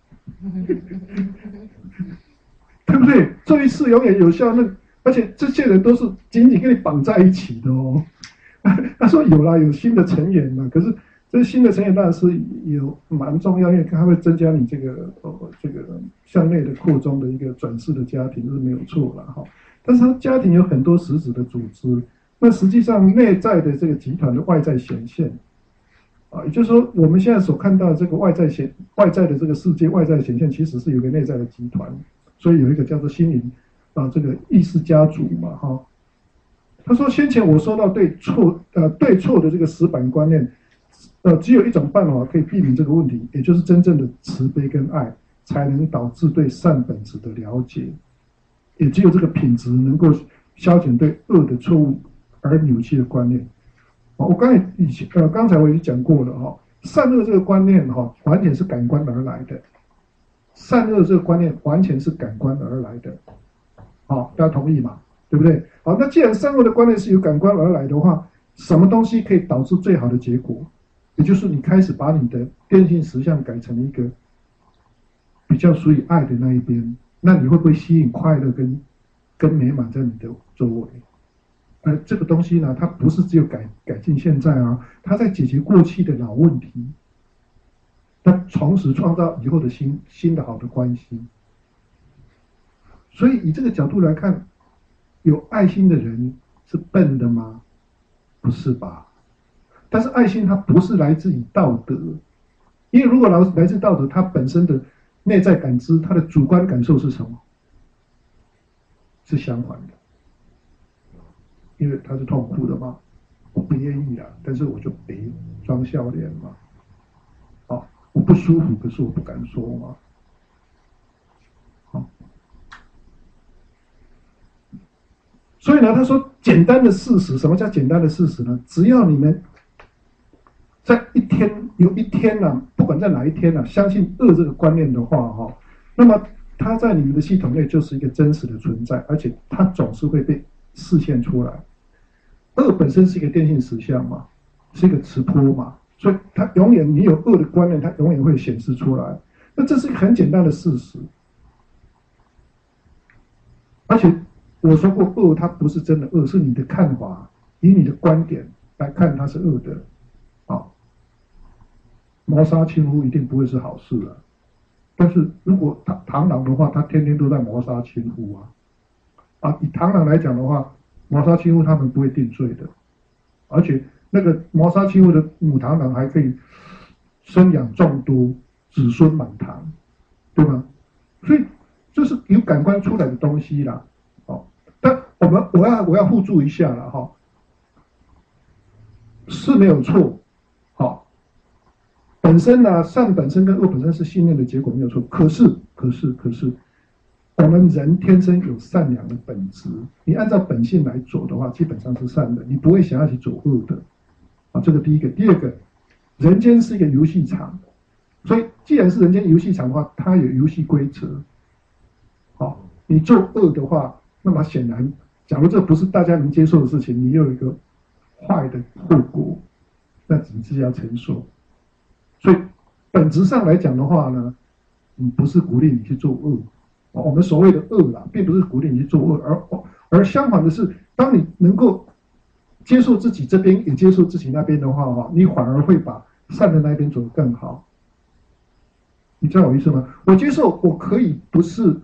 [SPEAKER 1] 对不对？做一次永远有效，那。而且这些人都是紧紧跟你绑在一起的哦。他说有啦，有新的成员啦，可是这新的成员当然是有蛮重要，因为它会增加你这个呃这个向内的扩充的一个转世的家庭是没有错啦哈。但是它家庭有很多实质的组织，那实际上内在的这个集团的外在显现，啊，也就是说我们现在所看到的这个外在显外在的这个世界外在显现，其实是有个内在的集团，所以有一个叫做心灵。啊，这个意识家族嘛，哈，他说先前我说到对错，呃，对错的这个死板观念，呃，只有一种办法可以避免这个问题，也就是真正的慈悲跟爱，才能导致对善本质的了解，也只有这个品质能够消减对恶的错误而扭曲的观念。我刚才以前，呃，刚才我已经讲过了哈，善恶这个观念哈，完全是感官而来的，善恶这个观念完全是感官而来的。好，大家同意嘛？对不对？好，那既然善恶的观念是由感官而来的话，什么东西可以导致最好的结果？ 也就是你开始把你的电性实相改成一个比较属于爱的那一边，那你会不会吸引快乐跟跟美满在你的周围？而这个东西呢，它不是只有改改进现在啊，它在解决过去的老问题，它同时创造以后的新新的好的关系。所以以这个角度来看，有爱心的人是笨的吗？不是吧？但是爱心它不是来自于道德，因为如果来来自道德，它本身的内在感知，它的主观感受是什么？是相反的，因为它是痛苦的嘛，我不愿意啦，但是我就得装笑脸嘛，啊，我不舒服，可是我不敢说嘛，啊，所以呢，他说简单的事实，什么叫简单的事实呢？只要你们在一天有一天呢、啊，不管在哪一天呢、啊，相信恶这个观念的话，哈、哦，那么它在你们的系统内就是一个真实的存在，而且它总是会被示现出来。恶本身是一个电性实相嘛，是一个磁波嘛，所以它永远你有恶的观念，它永远会显示出来。那这是一个很简单的事实，而且我说过，恶它不是真的恶，是你的看法，以你的观点来看它是恶的。啊，谋杀亲夫一定不会是好事啊。但是如果螳螳螂的话，他天天都在谋杀亲夫啊。啊，以螳螂来讲的话，谋杀亲夫他们不会定罪的，而且那个谋杀亲夫的母螳螂还可以生养众多，子孙满堂，对吗？所以这是有感官出来的东西啦。哦，但我们我要我要互助一下了哈、哦，是没有错，好、哦。本身呢、啊，善本身跟恶本身是信念的结果，没有错。可是，可是，可是，我们人天生有善良的本质。你按照本性来走的话，基本上是善的，你不会想要去走恶的。啊，这个第一个。第二个，人间是一个游戏场，所以既然是人间游戏场的话，它有游戏规则。好，你做恶的话，那么显然，假如这不是大家能接受的事情，你又有一个坏的后果，那只是要承受。所以本质上来讲的话呢，嗯，不是鼓励你去做恶，我们所谓的恶啦，并不是鼓励你去做恶，而而相反的是，当你能够接受自己这边，也接受自己那边的话，哈，你反而会把善的那边走得更好。你知道我意思吗？我接受我可以不是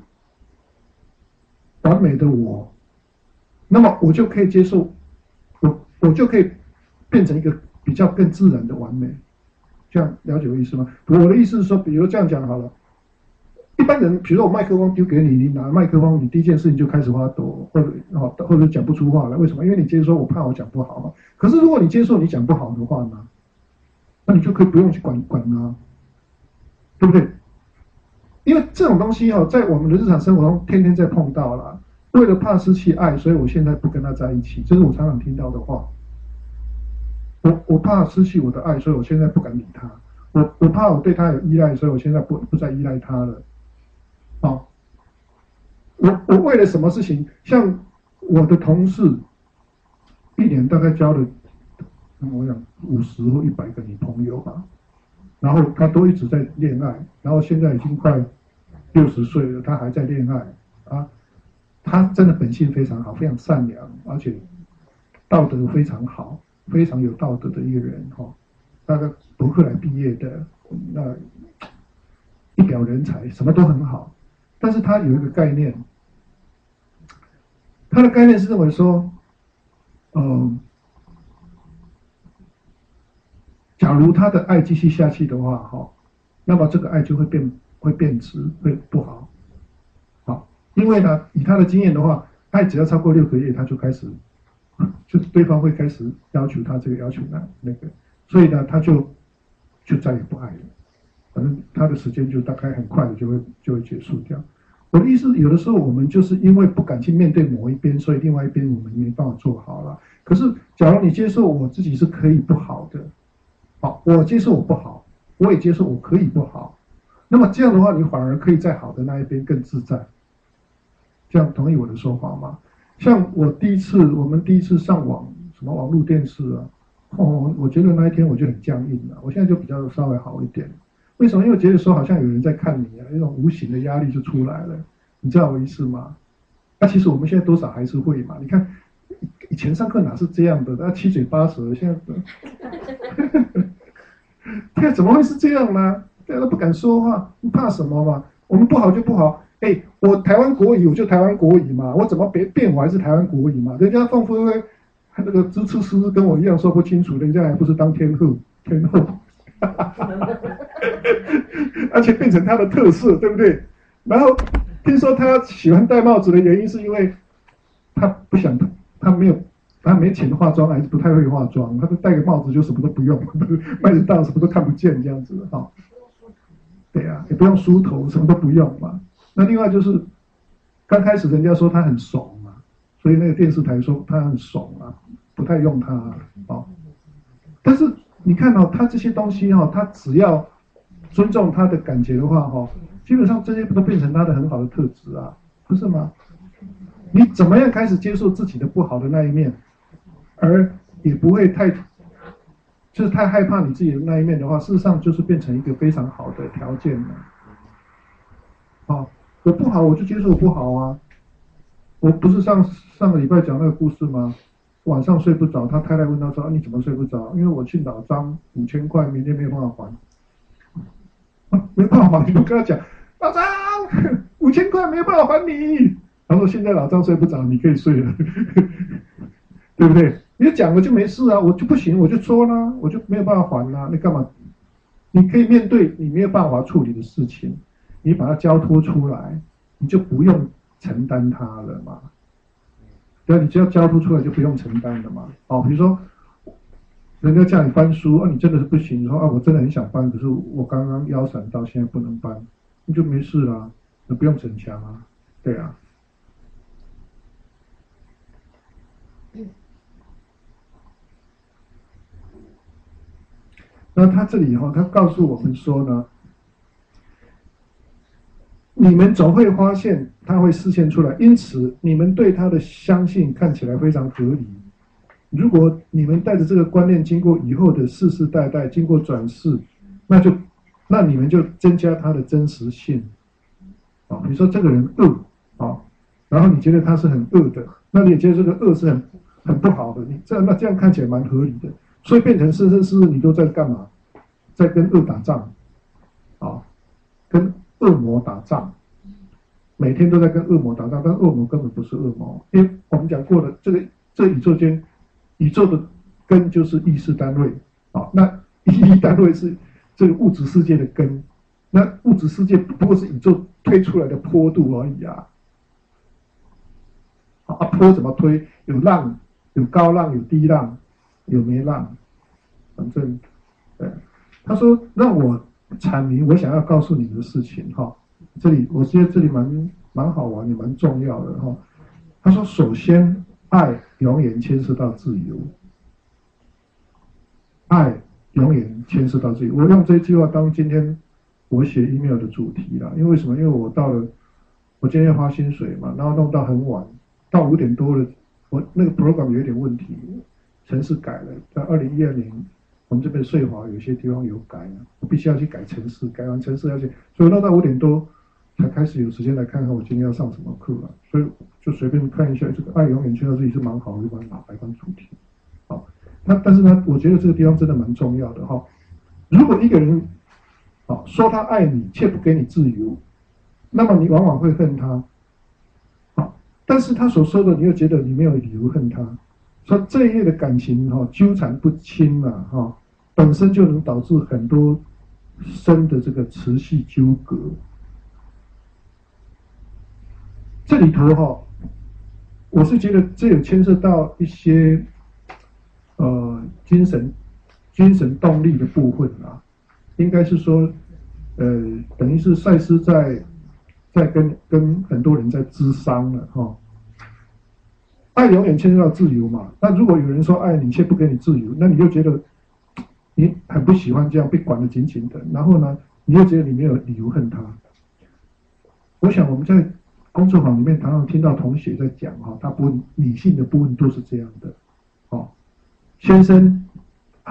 [SPEAKER 1] 完美的我，那么我就可以接受，我我就可以变成一个比较更自然的完美。这样了解我意思吗？我的意思是说，比如这样讲好了，一般人，比如说我麦克风丢给你，你拿麦克风，你第一件事情就开始发抖，或者哦，或者讲不出话来，为什么？因为你接受我怕我讲不好嘛。可是如果你接受你讲不好的话呢，那你就可以不用去管管它，对不对？因为这种东西哦，在我们的日常生活中天天在碰到啦。为了怕失去爱，所以我现在不跟他在一起，这是我常常听到的话。我我怕失去我的爱，所以我现在不敢理他。我我怕我对他有依赖，所以我现在不不再依赖他了。好，我我为了什么事情？像我的同事，一年大概交了，我想五十或一百个女朋友吧，然后他都一直在恋爱，然后现在已经快六十岁了，他还在恋爱啊。他真的本性非常好，非常善良，而且道德非常好。非常有道德的一个人哈，大概伯克莱毕业的，那一表人才，什么都很好，但是他有一个概念，他的概念是认为说，嗯，假如他的爱继续下去的话哈，那么这个爱就会变会变质，会不好，好，因为呢，以他的经验的话，爱只要超过六个月，他就开始。就对方会开始要求他这个要求那那个，所以呢，他就就再也不爱了。反正他的时间就大概很快的就会就会结束掉。我的意思，有的时候我们就是因为不敢去面对某一边，所以另外一边我们没办法做好了。可是，假如你接受我自己是可以不好的，好，我接受我不好，我也接受我可以不好，那么这样的话，你反而可以在好的那一边更自在。这样同意我的说法吗？像我第一次，我们第一次上网，什么网络电视啊， 哦，我觉得那一天我就很僵硬了，我现在就比较稍微好一点。为什么？因为觉得说好像有人在看你啊，那种无形的压力就出来了，你知道我意思吗？那、啊、其实我们现在多少还是会嘛。你看以前上课哪是这样的？那、啊、七嘴八舌，现在，对，怎么会是这样呢？大家都不敢说话，你怕什么嘛？我们不好就不好。哎，我台湾国语我就台湾国语嘛，我怎么别变我还是台湾国语嘛？人家凤飞飞那个支持师跟我一样说不清楚，人家还不是当天后天后，而且变成他的特色，对不对？然后听说他喜欢戴帽子的原因是因为他不想他没有他没钱化妆，还是不太会化妆，他就戴个帽子就什么都不用，麦子大什么都看不见这样子哈、哦。对啊，也不用梳头，什么都不用嘛。那另外就是刚开始人家说他很怂嘛，所以那个电视台说他很怂啊，不太用他啊、哦。但是你看哦，他这些东西哦，他只要尊重他的感觉的话哦，基本上这些都变成他的很好的特质啊，不是吗？你怎么样开始接受自己的不好的那一面，而也不会太就是太害怕你自己的那一面的话，事实上就是变成一个非常好的条件了。好、哦，我不好我就接受我不好啊。我不是上上个礼拜讲那个故事吗？晚上睡不着，他太太问他说、啊：“你怎么睡不着？”因为我去老张五千块，明天没有办法还。啊、没办法还，你就跟他讲，老张五千块没有办法还你。他说：“现在老张睡不着，你可以睡了，对不对？你讲了就没事啊，我就不行，我就说啦，我就没有办法还啦。你干嘛？你可以面对你没有办法处理的事情，你把它交托出来，你就不用承担它了嘛。对，你只要交托出来就不用承担了嘛。哦，比如说人家叫你搬书啊，你真的是不行，你说啊，我真的很想搬，可是我刚刚腰闪到，现在不能搬，你就没事啦，你不用逞强啊，对啊。”那他这里哈，他告诉我们说呢，你们总会发现他会示现出来，因此你们对他的相信看起来非常合理。如果你们带着这个观念，经过以后的世世代代，经过转世，那就那你们就增加他的真实性。啊，比如说这个人恶啊，然后你觉得他是很恶的，那你也觉得这个恶是很很不好的，你这样那这样看起来蛮合理的。所以变成生生世世你都在干嘛？在跟恶打仗，啊，跟恶魔打仗，每天都在跟恶魔打仗，但恶魔根本不是恶魔，因为我们讲过了，这个这宇宙间，宇宙的根就是意识单位，啊，那意义单位是这个物质世界的根，那物质世界不过是宇宙推出来的坡度而已啊，啊，坡怎么推？有浪，有高浪，有低浪。有没浪，反正，对，他说让我阐明我想要告诉你的事情哈。这里我觉得这里蛮蛮好玩，也蛮重要的哈。他说，首先，爱永远牵涉到自由，爱永远牵涉到自由。我用这句话当今天我写 email 的主题啦，因为为什么？因为我到了，我今天要花薪水嘛，然后弄到很晚，到五点多了，我那个 program 有一点问题。程式改了，在二零一二年，我们这边税法有些地方有改了，我必须要去改程式，改完程式要去，所以弄到五点多才开始有时间来看看我今天要上什么课了，所以就随便看一下这个爱永远牵到自己是蛮好的，就把它拿来当主题。好，那但是呢，我觉得这个地方真的蛮重要的哈。如果一个人，啊，说他爱你却不给你自由，那么你往往会恨他，好，但是他所说的你又觉得你没有理由恨他。说这一类的感情哈、哦、纠缠不清嘛哈、哦，本身就能导致很多深的这个持续纠葛。这里头哈、哦，我是觉得这有牵涉到一些呃精神精神动力的部分啊，应该是说呃等于是赛斯在在跟跟很多人在咨商了哈。哦，爱永远牵涉到自由嘛，那如果有人说爱你却不给你自由，那你就觉得你很不喜欢这样被管得紧紧的，然后呢，你又觉得你没有理由恨他。我想我们在工作坊里面常常听到同学在讲哈，大部分理性的部分都是这样的，哦，先生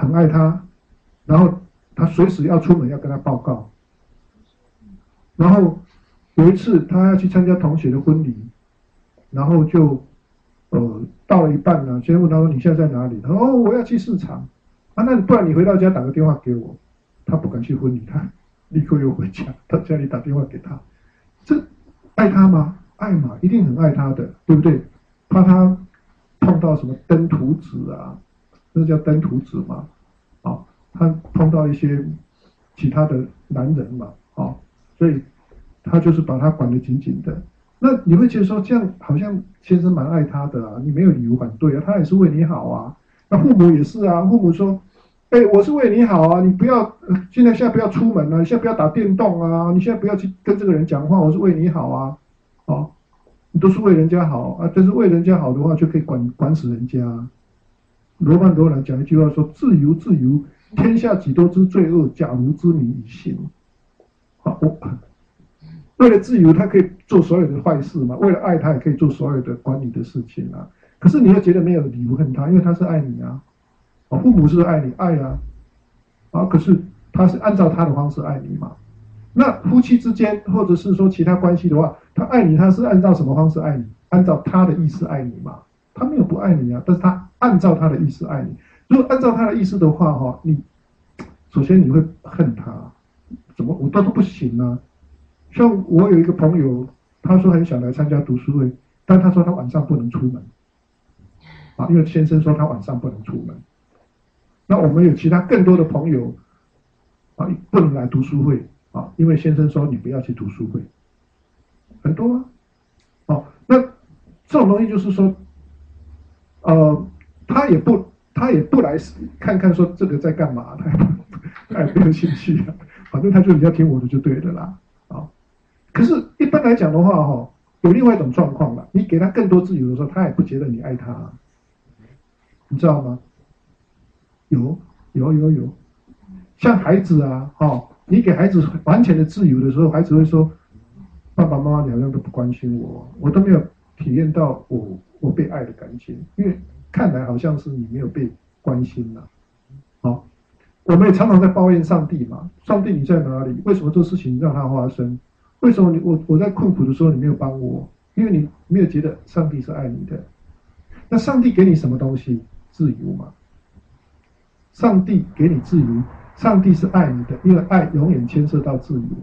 [SPEAKER 1] 很爱他，然后他随时要出门要跟他报告。然后有一次他要去参加同学的婚礼，然后就呃到了一半呢，先问他说你现在在哪里？他说哦我要去市场。啊那不然你回到家打个电话给我。他不敢去婚礼，他立刻又回家，到家里打电话给他。这爱他吗？爱嘛，一定很爱他的，对不对？怕他碰到什么登徒子啊，那叫登徒子嘛，啊、哦，他碰到一些其他的男人嘛，啊、哦，所以他就是把他管得紧紧的。那你会觉得说这样好像先生蛮爱他的啊，你没有理由反对啊，他也是为你好啊。那父母也是啊，父母说。哎，我是为你好啊！你不要，呃、现在现在不要出门啊！你现在不要打电动啊！你现在不要去跟这个人讲话，我是为你好啊！哦，你都是为人家好啊！但是为人家好的话，就可以管管死人家。罗曼·罗兰讲一句话说：“自由，自由，天下几多之罪恶，假如之民以行。”好，我为了自由，他可以做所有的坏事嘛；为了爱，他也可以做所有的管理的事情啊。可是你又觉得没有理由恨他，因为他是爱你啊。哦，父母是爱你，爱啊，啊，可是他是按照他的方式爱你嘛。那夫妻之间，或者是说其他关系的话，他爱你，他是按照什么方式爱你？按照他的意思爱你嘛。他没有不爱你啊，但是他按照他的意思爱你。如果按照他的意思的话，哈，你首先你会恨他，怎么我都都不行啊。像我有一个朋友，他说很想来参加读书会，但他说他晚上不能出门，啊，因为先生说他晚上不能出门。那我们有其他更多的朋友啊，不能来读书会啊，因为先生说你不要去读书会，很多啊。哦，那这种东西就是说，呃，他也不他也不来看看说这个在干嘛，他也不他也没有兴趣啊，反正他就你要听我的就对了啦。啊，可是一般来讲的话，哈，有另外一种状况了，你给他更多自由的时候，他也不觉得你爱他，你知道吗？有有有有，像孩子啊，哦，你给孩子完全的自由的时候，孩子会说：“爸爸妈妈你好像都不关心我，我都没有体验到我我被爱的感觉，因为看来好像是你没有被关心了。”好，我们也常常在抱怨上帝嘛，上帝你在哪里？为什么这事情让它发生？为什么你我我在困苦的时候你没有帮我？因为你没有觉得上帝是爱你的。那上帝给你什么东西？自由嘛。上帝给你自由，上帝是爱你的，因为爱永远牵涉到自由。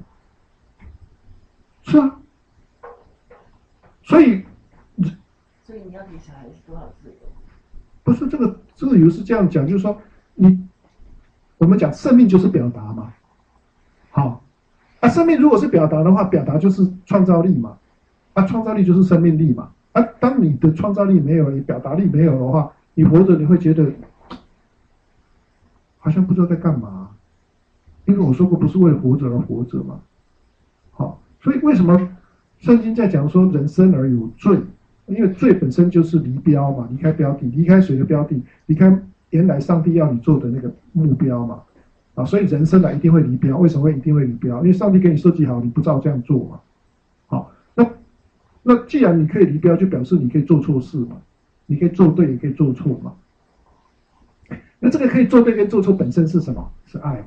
[SPEAKER 1] 是啊，所以，
[SPEAKER 2] 所以你要给小孩子多少自由？
[SPEAKER 1] 不是这个自由是这样讲，就是说你，我们讲生命就是表达嘛，好，啊，生命如果是表达的话，表达就是创造力嘛，啊，创造力就是生命力嘛，啊，当你的创造力没有，你表达力没有的话，你活着你会觉得。好像不知道在干嘛，因为我说过不是为了活着而活着嘛。好，所以为什么圣经在讲说人生而有罪？因为罪本身就是离标嘛，离开标的，离开谁的标的？离开原来上帝要你做的那个目标嘛。啊，所以人生来一定会离标。为什么会一定会离标？因为上帝给你设计好，你不照这样做嘛。好，那那既然你可以离标，就表示你可以做错事嘛，你可以做对，也可以做错嘛。那这个可以做对跟做错本身是什么？是爱嘛？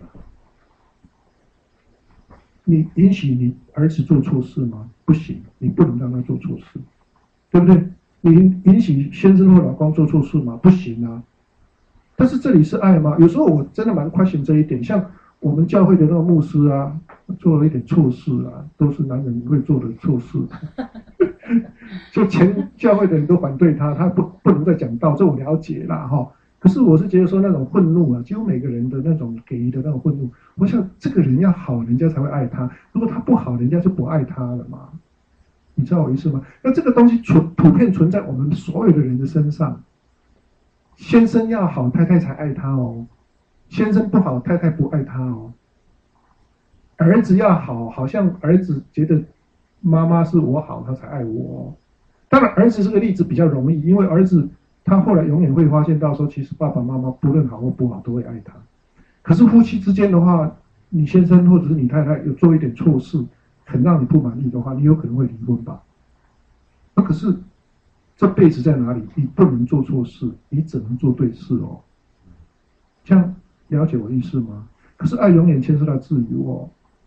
[SPEAKER 1] 你允许你儿子做错事吗？不行，你不能让他做错事，对不对？你允许先生或老公做错事吗？不行啊。但是这里是爱吗？有时候我真的蛮question这一点，像我们教会的那个牧师啊，做了一点错事啊，都是男人会做的错事，就全教会的人都反对他，他不不能再讲道，这我了解啦哈。可是我是觉得说那种愤怒啊，几乎每个人的那种给予的那种愤怒，我想这个人要好，人家才会爱他；如果他不好，人家就不爱他了嘛。你知道我意思吗？那这个东西存普遍存在我们所有的人的身上。先生要好，太太才爱他哦；先生不好，太太不爱他哦。儿子要好，好像儿子觉得妈妈是我好，他才爱我哦。当然，儿子这个例子比较容易，因为儿子。他后来永远会发现到说，其实爸爸妈妈不论好或不好都会爱他。可是夫妻之间的话，你先生或者是你太太有做一点错事，很让你不满意的话，你有可能会离婚吧？那可是这辈子在哪里？你不能做错事，你只能做对事哦。像了解我意思吗？可是爱永远牵涉到自由哦。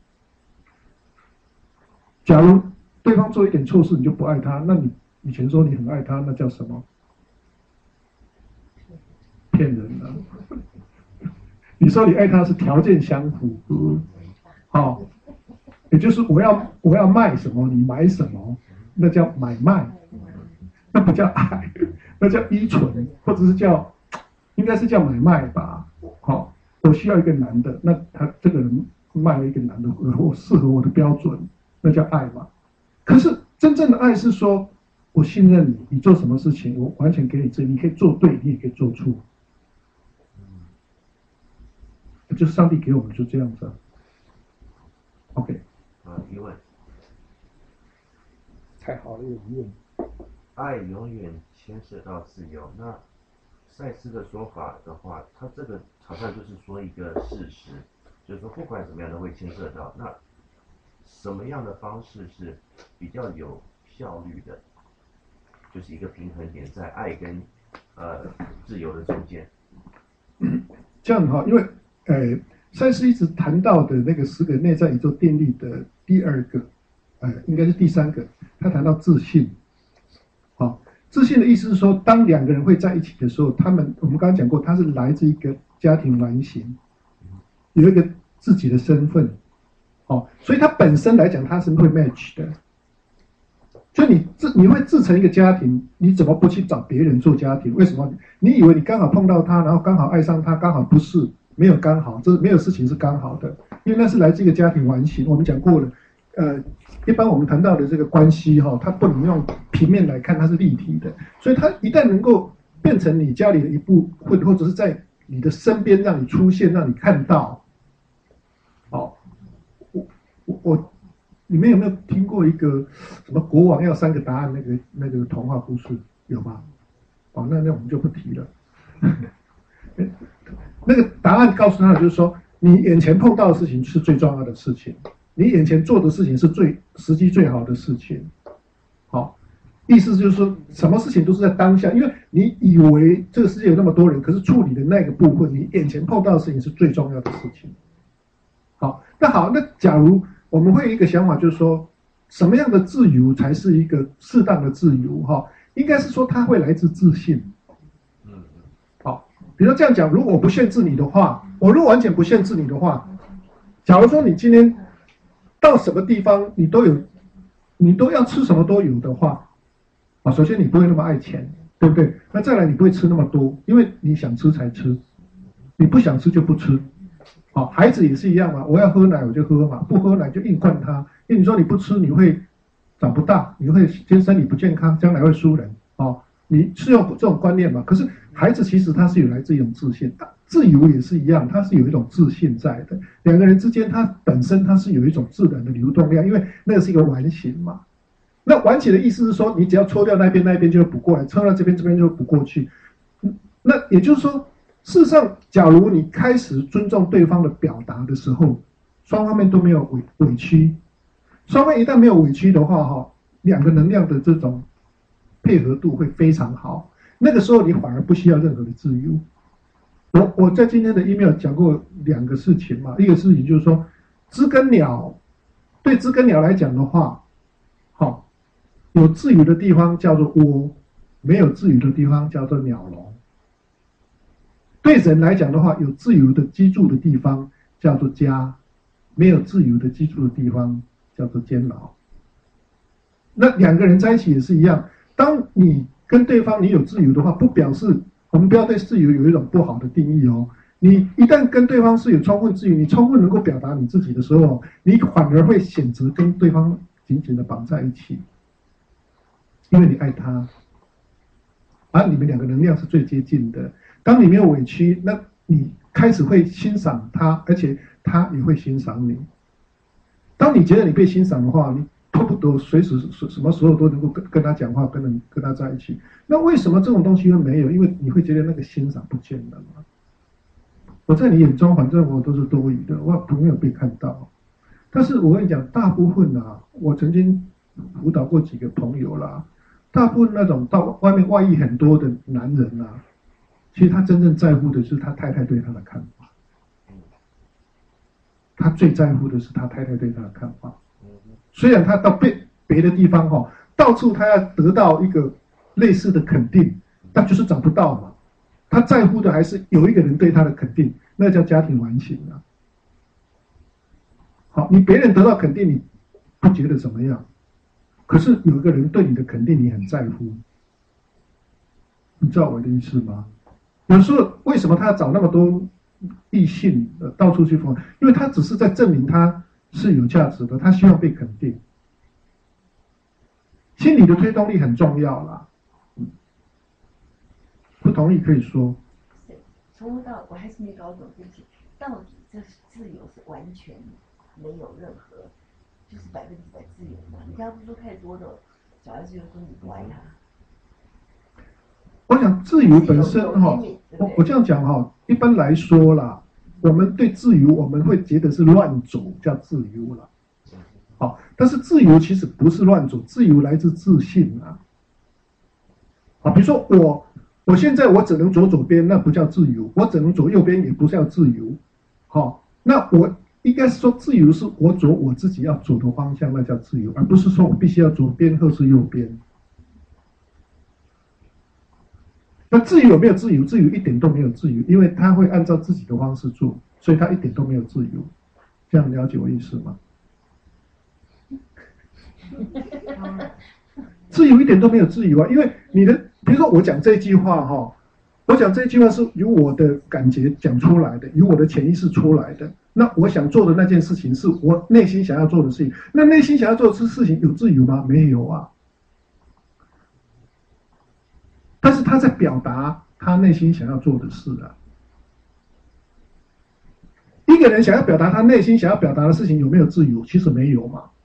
[SPEAKER 1] 假如对方做一点错事，你就不爱他，那你以前说你很爱他，那叫什么？骗人啊！你说你爱他是条件相符，好、哦，也就是我要我要卖什么，你买什么，那叫买卖，那不叫爱，那叫依存，或者是叫，应该是叫买卖吧？好、哦，我需要一个男的，那他这个人卖了一个男的，我适合我的标准，那叫爱嘛。可是真正的爱是说，我信任你，你做什么事情，我完全给你这，你可以做对，你也可以做错。就是上帝给我们就这样子、啊。OK。
[SPEAKER 3] 啊，疑问。
[SPEAKER 1] 太好了，有疑问。
[SPEAKER 3] 爱永远牵涉到自由。那赛斯的说法的话，他这个好像就是说一个事实，就是说不管怎么样都会牵涉到。那什么样的方式是比较有效率的？就是一个平衡点在爱跟呃自由的中间。
[SPEAKER 1] 这样哈，因为。呃，赛斯一直谈到的那个十个内在宇宙定律的第二个，呃，应该是第三个，他谈到自信。好、哦，自信的意思是说，当两个人会在一起的时候，他们我们刚刚讲过，他是来自一个家庭完形，有一个自己的身份，哦，所以他本身来讲，他是会 match 的。就你自你会自成一个家庭，你怎么不去找别人做家庭？为什么？你以为你刚好碰到他，然后刚好爱上他，刚好不是。没有刚好，这没有事情是刚好的，因为那是来自一个家庭完形。我们讲过了，呃，一般我们谈到的这个关系哈、哦，它不能用平面来看，它是立体的，所以它一旦能够变成你家里的一部分，或者是在你的身边让你出现，让你看到。哦，我我我，你们有没有听过一个什么国王要三个答案那个那个童话故事？有吗？哦，那那我们就不提了。那个答案告诉他的就是说，你眼前碰到的事情是最重要的事情，你眼前做的事情是最时机最好的事情。好，意思就是说，什么事情都是在当下，因为你以为这个世界有那么多人，可是处理的那个部分，你眼前碰到的事情是最重要的事情。好，那好，那假如我们会有一个想法，就是说，什么样的自由才是一个适当的自由？哈，应该是说它会来自自信。比如这样讲，如果我不限制你的话，我如果完全不限制你的话，假如说你今天到什么地方你都有，你都要吃什么都有的话，啊，首先你不会那么爱钱，对不对？那再来你不会吃那么多，因为你想吃才吃，你不想吃就不吃。好，孩子也是一样嘛，我要喝奶我就喝嘛，不喝奶就硬灌他，因为你说你不吃你会长不大，你会今天身体不健康，将来会输人。哦，你是用这种观念嘛？可是孩子其实他是有来自一种自信，自由也是一样，他是有一种自信在的。两个人之间，他本身他是有一种自然的流动量，因为那个是一个完形嘛。那完形的意思是说，你只要抽掉那边，那边就会补过来；抽到这边，这边就会补过去。那也就是说，事实上，假如你开始尊重对方的表达的时候，双方面都没有委委屈，双方一旦没有委屈的话，哈，两个能量的这种配合度会非常好。那个时候你反而不需要任何的自由。我我在今天的 email 讲过两个事情嘛，一个事情就是说，知更鸟对知更鸟来讲的话，好，有自由的地方叫做窝，没有自由的地方叫做鸟笼。对人来讲的话，有自由的居住的地方叫做家，没有自由的居住的地方叫做监牢。那两个人在一起也是一样，当你跟对方你有自由的话，不表示我们不要对自由有一种不好的定义哦。你一旦跟对方是有充分自由，你充分能够表达你自己的时候，你反而会选择跟对方紧紧的绑在一起，因为你爱他，而你们两个能量是最接近的。当你没有委屈，那你开始会欣赏他，而且他也会欣赏你。当你觉得你被欣赏的话，你迫不得随时什么时候都能够跟跟他讲话，跟人跟他在一起。那为什么这种东西会没有？因为你会觉得那个欣赏不见了嘛。我在你眼中，反正我都是多余的，我没有被看到。但是我跟你讲，大部分啊，我曾经辅导过几个朋友啦，大部分那种到外面外遇很多的男人啊，其实他真正在乎的是他太太对他的看法。 他最在乎的是他太太对他的看法。虽然他到别别的地方哈、哦，到处他要得到一个类似的肯定，但就是找不到嘛。他在乎的还是有一个人对他的肯定，那叫家庭完形啊。好，你别人得到肯定，你不觉得怎么样？可是有一个人对你的肯定，你很在乎。你知道我的意思吗？有时候为什么他要找那么多异性呃到处去疯？因为他只是在证明他是有价值的，他希望被肯定。心理的推动力很重要啦。嗯、不同意可以说。
[SPEAKER 2] 从头到我还是没搞懂，对不起，到底这是自由是完全没有任何，就是百分之百自由嘛？你刚刚不说太多的小孩子又说你不爱他。
[SPEAKER 1] 我想自由本身哈，我我这样讲哈，一般来说啦，我们对自由我们会觉得是乱走叫自由了，好，但是自由其实不是乱走，自由来自自信啊。啊，比如说我我现在我只能走左边，那不叫自由；我只能走右边，也不叫自由。好，那我应该是说自由是我走我自己要走的方向，那叫自由，而不是说我必须要左边或是右边。那自由有没有自由？自由一点都没有自由，因为他会按照自己的方式做，所以他一点都没有自由。这样了解我意思吗？自由一点都没有自由啊，因为你的，比如说我讲这句话哈，我讲这句话是由我的感觉讲出来的，由我的潜意识出来的。那我想做的那件事情是我内心想要做的事情，那内心想要做的事情有自由吗？没有啊。但是他在表达他内心想要做的事啊。一个人想要表达他内心想要表达的事情有没有自由？其实没有嘛。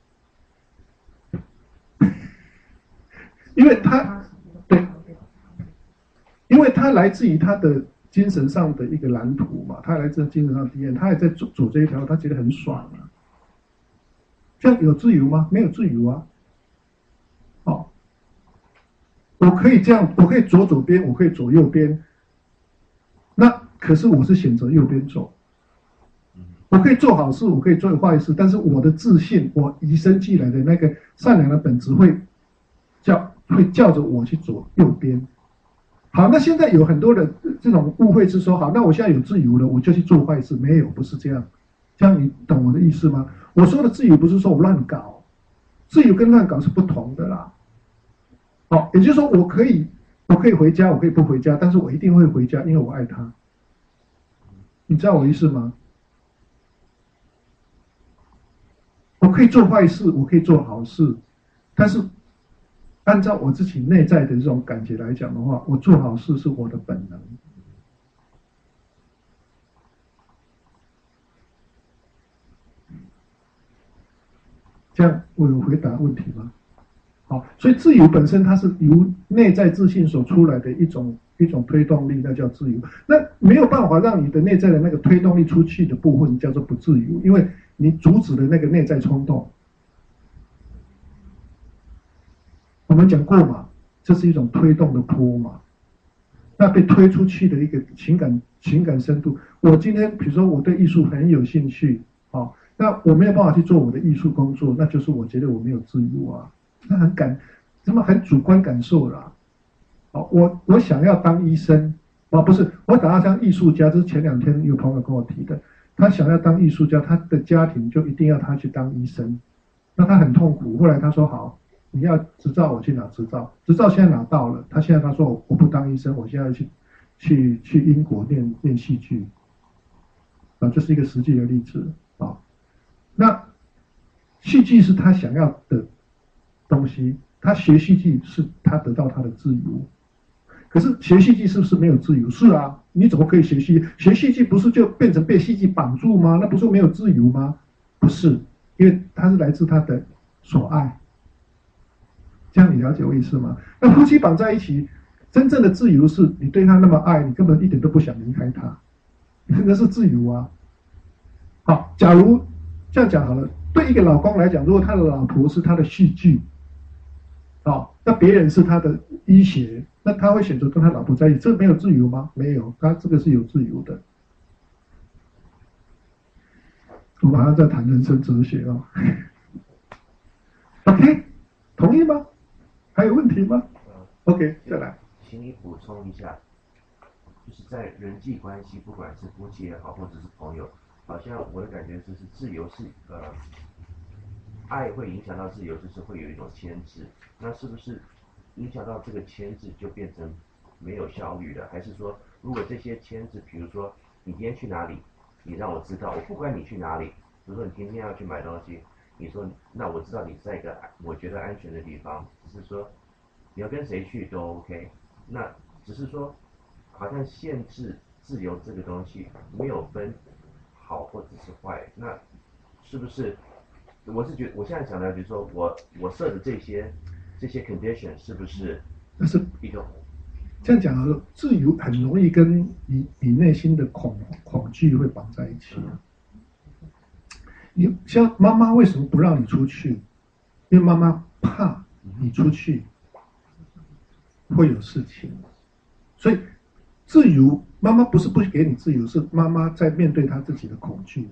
[SPEAKER 1] 因为他对，因为他来自于他的精神上的一个蓝图嘛，他来自精神上的体验，他也在走走这一条，他觉得很爽啊。这样有自由吗？没有自由啊。哦，我可以这样，我可以左左边，我可以左右边。那可是我是选择右边走。我可以做好事，我可以做坏事，但是我的自信，我与生俱来的那个善良的本质会叫会叫着我去走右边。好，那现在有很多的这种误会是说，好，那我现在有自由了，我就去做坏事。没有，不是这样。这样你懂我的意思吗？我说的自由不是说我乱搞，自由跟乱搞是不同的啦。好，也就是说，我可以我可以回家，我可以不回家，但是我一定会回家，因为我爱他。你知道我意思吗？我可以做坏事，我可以做好事，但是按照我自己内在的这种感觉来讲的话，我做好事是我的本能。这样我有回答问题吗？好，所以自由本身它是由内在自信所出来的一种一种推动力，那叫自由。那没有办法让你的内在的那个推动力出去的部分叫做不自由，因为你阻止了那个内在冲动。我们讲过嘛，这是一种推动的波嘛。那被推出去的一个情感情感深度，我今天比如说我对艺术很有兴趣，好，那我没有办法去做我的艺术工作，那就是我觉得我没有自由啊，那很感，什么很主观感受啦。好，我我想要当医生，啊不是，我想要当艺术家，这是前两天有朋友跟我提的，他想要当艺术家，他的家庭就一定要他去当医生，那他很痛苦。后来他说好。你要执照，我去拿执照。执照现在拿到了，他现在他说我不当医生，我现在去去去英国念念戏剧，啊，这是一个实际的例子啊。那戏剧是他想要的东西，他学戏剧是他得到他的自由。可是学戏剧是不是没有自由？是啊，你怎么可以学戏剧？学戏剧不是就变成被戏剧绑住吗？那不是没有自由吗？不是，因为他是来自他的所爱。这样你了解我意思吗？那夫妻绑在一起，真正的自由是你对他那么爱，你根本一点都不想离开他，那是自由啊。好，假如这样讲好了，对一个老公来讲，如果他的老婆是他的戏剧，好，那别人是他的医学，那他会选择跟他老婆在一起，这没有自由吗？没有，他这个是有自由的。 我马上在谈人生哲学哦。OK， 同意吗？还有问题吗 ？OK， 再来。
[SPEAKER 3] 请你补充一下，就是在人际关系，不管是夫妻也好，或者是朋友，好像我的感觉就是自由是呃，爱会影响到自由，就是会有一种牵制。那是不是影响到这个牵制就变成没有效率了？还是说，如果这些牵制，比如说你今天去哪里，你让我知道，我不管你去哪里，比如说你今天要去买东西，你说那我知道你在一个我觉得安全的地方，只是说你要跟谁去都 OK。那只是说，好像限制自由这个东西没有分好或者是坏，那是不是？我是觉得我现在想的，比如说我我设的这些这些 condition 是不是？
[SPEAKER 1] 但是
[SPEAKER 3] 一个
[SPEAKER 1] 这样讲啊，自由很容易跟你你内心的恐恐惧会绑在一起。你像妈妈为什么不让你出去？因为妈妈怕你出去会有事情，所以自由，妈妈不是不给你自由，是妈妈在面对她自己的恐惧。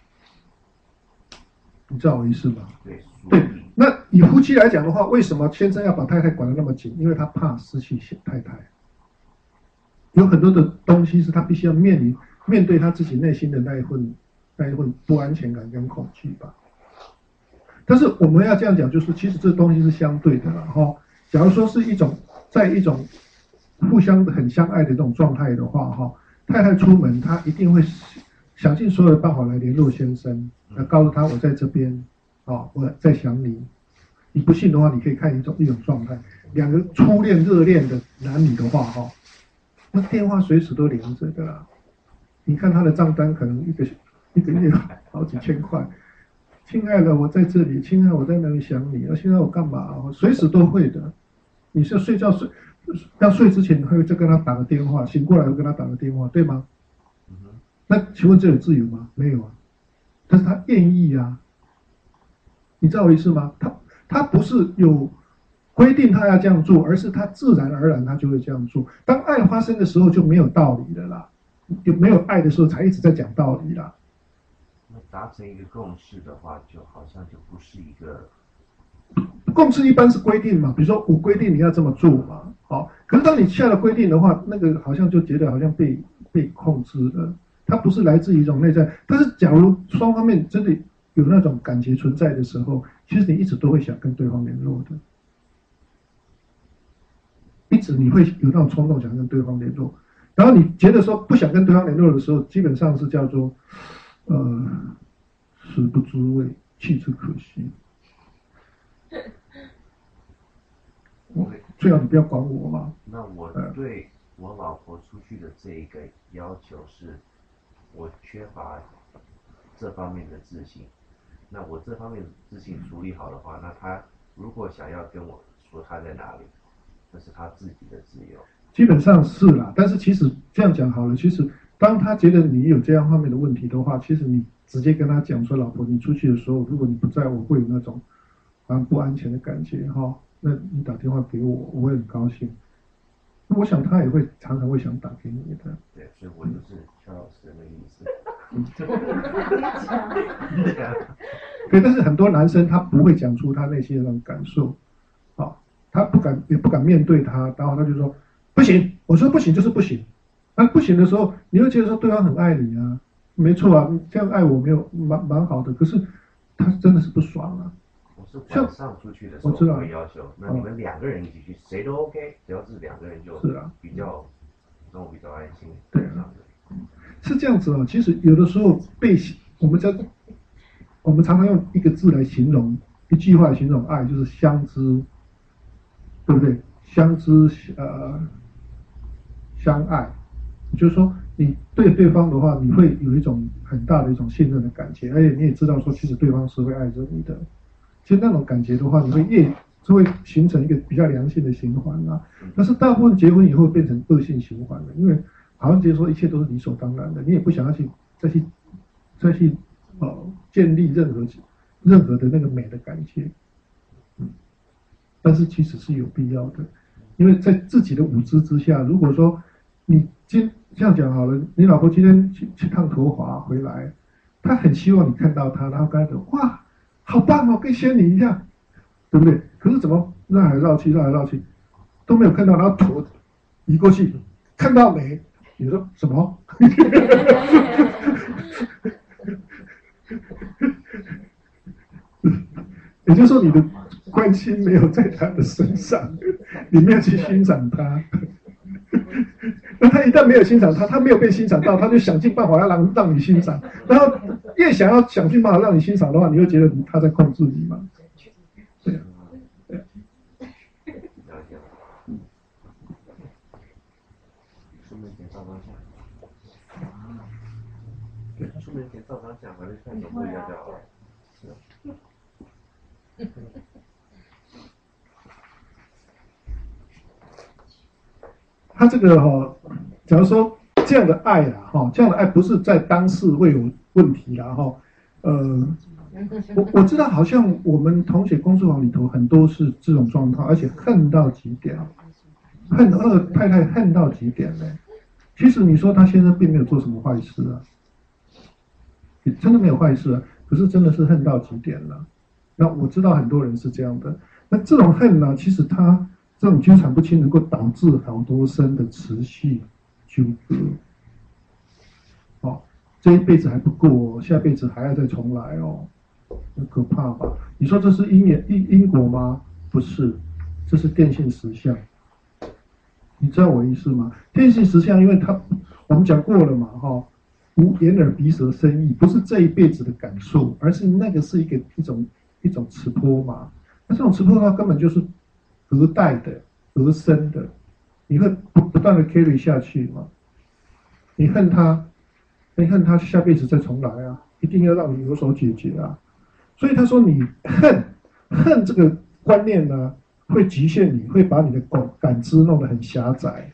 [SPEAKER 1] 你知道我意思吗？
[SPEAKER 3] 对，
[SPEAKER 1] 对。那以夫妻来讲的话，为什么先生要把太太管得那么紧？因为他怕失去太太。有很多的东西是他必须要面临面对他自己内心的那一份那一份不安全感跟恐惧吧。但是我们要这样讲，就是其实这东西是相对的啦哈。假如说是一种在一种互相很相爱的这种状态的话哈，太太出门她一定会想尽所有的办法来联络先生，来告诉他我在这边，啊，我在想你。你不信的话，你可以看一种一种状态，两个初恋热恋的男女的话哈，那电话随时都连着的啦。你看他的账单可能一个一个月好几千块。亲爱的，我在这里，亲爱的，我在那里想你，现在我干嘛？我随时都会的。你是睡觉睡要睡之前，你会再跟他打个电话，醒过来会跟他打个电话，对吗？嗯、那请问这有自由吗？没有啊，但是他愿意啊。你知道我意思吗？他他不是有规定他要这样做，而是他自然而然他就会这样做。当爱发生的时候就没有道理了啦，有没有爱的时候才一直在讲道理啦。
[SPEAKER 3] 那达成一个共识的话，就好像就不是一个
[SPEAKER 1] 共识，一般是规定嘛，比如说我规定你要这么做嘛，好。可是当你下了规定的话，那个好像就觉得好像被被控制了，它不是来自于一种内在。但是假如双方面真的有那种感觉存在的时候，其实你一直都会想跟对方联络的，一直你会有那种冲动想跟对方联络。然后你觉得说不想跟对方联络的时候，基本上是叫做呃食不知味，弃之可惜。最好你不要管我嘛。
[SPEAKER 3] 那我对我老婆出去的这一个要求是，我缺乏这方面的自信。那我这方面的自信处理好的话，那她如果想要跟我说她在哪里，那是她自己的自由。
[SPEAKER 1] 基本上是啦，但是其实这样讲好了，其实当他觉得你有这样方面的问题的话，其实你直接跟他讲说，老婆，你出去的时候，如果你不在我会有那种蛮不安全的感觉哈。那你打电话给我，我会很高兴。我想他也会常常会想打给你的。
[SPEAKER 3] 对，所以我就是邱老师的那个意思。
[SPEAKER 1] 对，但是很多男生他不会讲出他内心的那种感受，啊，他不敢也不敢面对他，然后他就说不行，我说不行就是不行。那不行的时候，你会觉得说对方很爱你啊，没错啊，这样爱我没有蛮蛮好的，可是他真的是不爽啊。
[SPEAKER 3] 是晚上出去的时候我会要求，那你们两个人一起去，谁都 OK， 只要是两个人就比较让我比较安心。
[SPEAKER 1] 对啊，是这样子哦。其实有的时候被我们在我们常常用一个字来形容，一句话来形容爱，就是相知，对不对？相知呃相爱，就是说你对对方的话，你会有一种很大的一种信任的感觉，而且你也知道说，其实对方是会爱着你的。其实那种感觉的话，你会越就会形成一个比较良性的循环啊。但是大部分结婚以后变成恶性循环了，因为好像觉得说一切都是理所当然的，你也不想要去再去再去呃建立任何任何的那个美的感觉。嗯，但是其实是有必要的，因为在自己的无知之下，如果说你今这样讲好了，你老婆今天去去烫头发回来， 他很希望你看到他，然后跟他说哇，好棒哦，跟仙女一样，对不对？可是怎么绕来绕去，绕来绕去都没有看到，然后头移过去，看到没？你说什么？也就是说，你的关心没有在他的身上，你没有去欣赏他。那他一旦没有欣赏他，他没有被欣赏到，他就想尽办法要让让你欣赏。然后越想要想尽办法让你欣赏的话，你会觉得他在控制你嘛？对啊，对啊。
[SPEAKER 3] 出门前照张相。对，出门前照张相，反正看总不一样就好了。是啊。
[SPEAKER 1] 他这个哈、哦，假如说这样的爱啦，哈，这样的爱不是在当事会有问题啦，哈，呃，我我知道好像我们同学工作坊里头很多是这种状况，而且恨到极点，恨那个太太恨到极点呢。其实你说他先生并没有做什么坏事啊，也真的没有坏事啊，可是真的是恨到极点了。那我知道很多人是这样的，那这种恨呢，其实他这种纠缠不清，能够导致好多生的持续纠葛。哦，这一辈子还不够哦，下辈子还要再重来哦，很可怕吧？你说这是因缘因因果吗？不是，这是电信实相。你知道我意思吗？电信实相，因为它我们讲过了嘛，哈、哦，无眼耳鼻舌身意，不是这一辈子的感受，而是那个是一个一种一种磁波嘛。那这种磁波它根本就是隔代的、隔生的，你会不不断的 carry 下去嘛？你恨他，你恨他下辈子再重来啊，一定要让你有所解决啊。所以他说你恨恨这个观念呢，会局限你，会把你的感感知弄得很狭窄。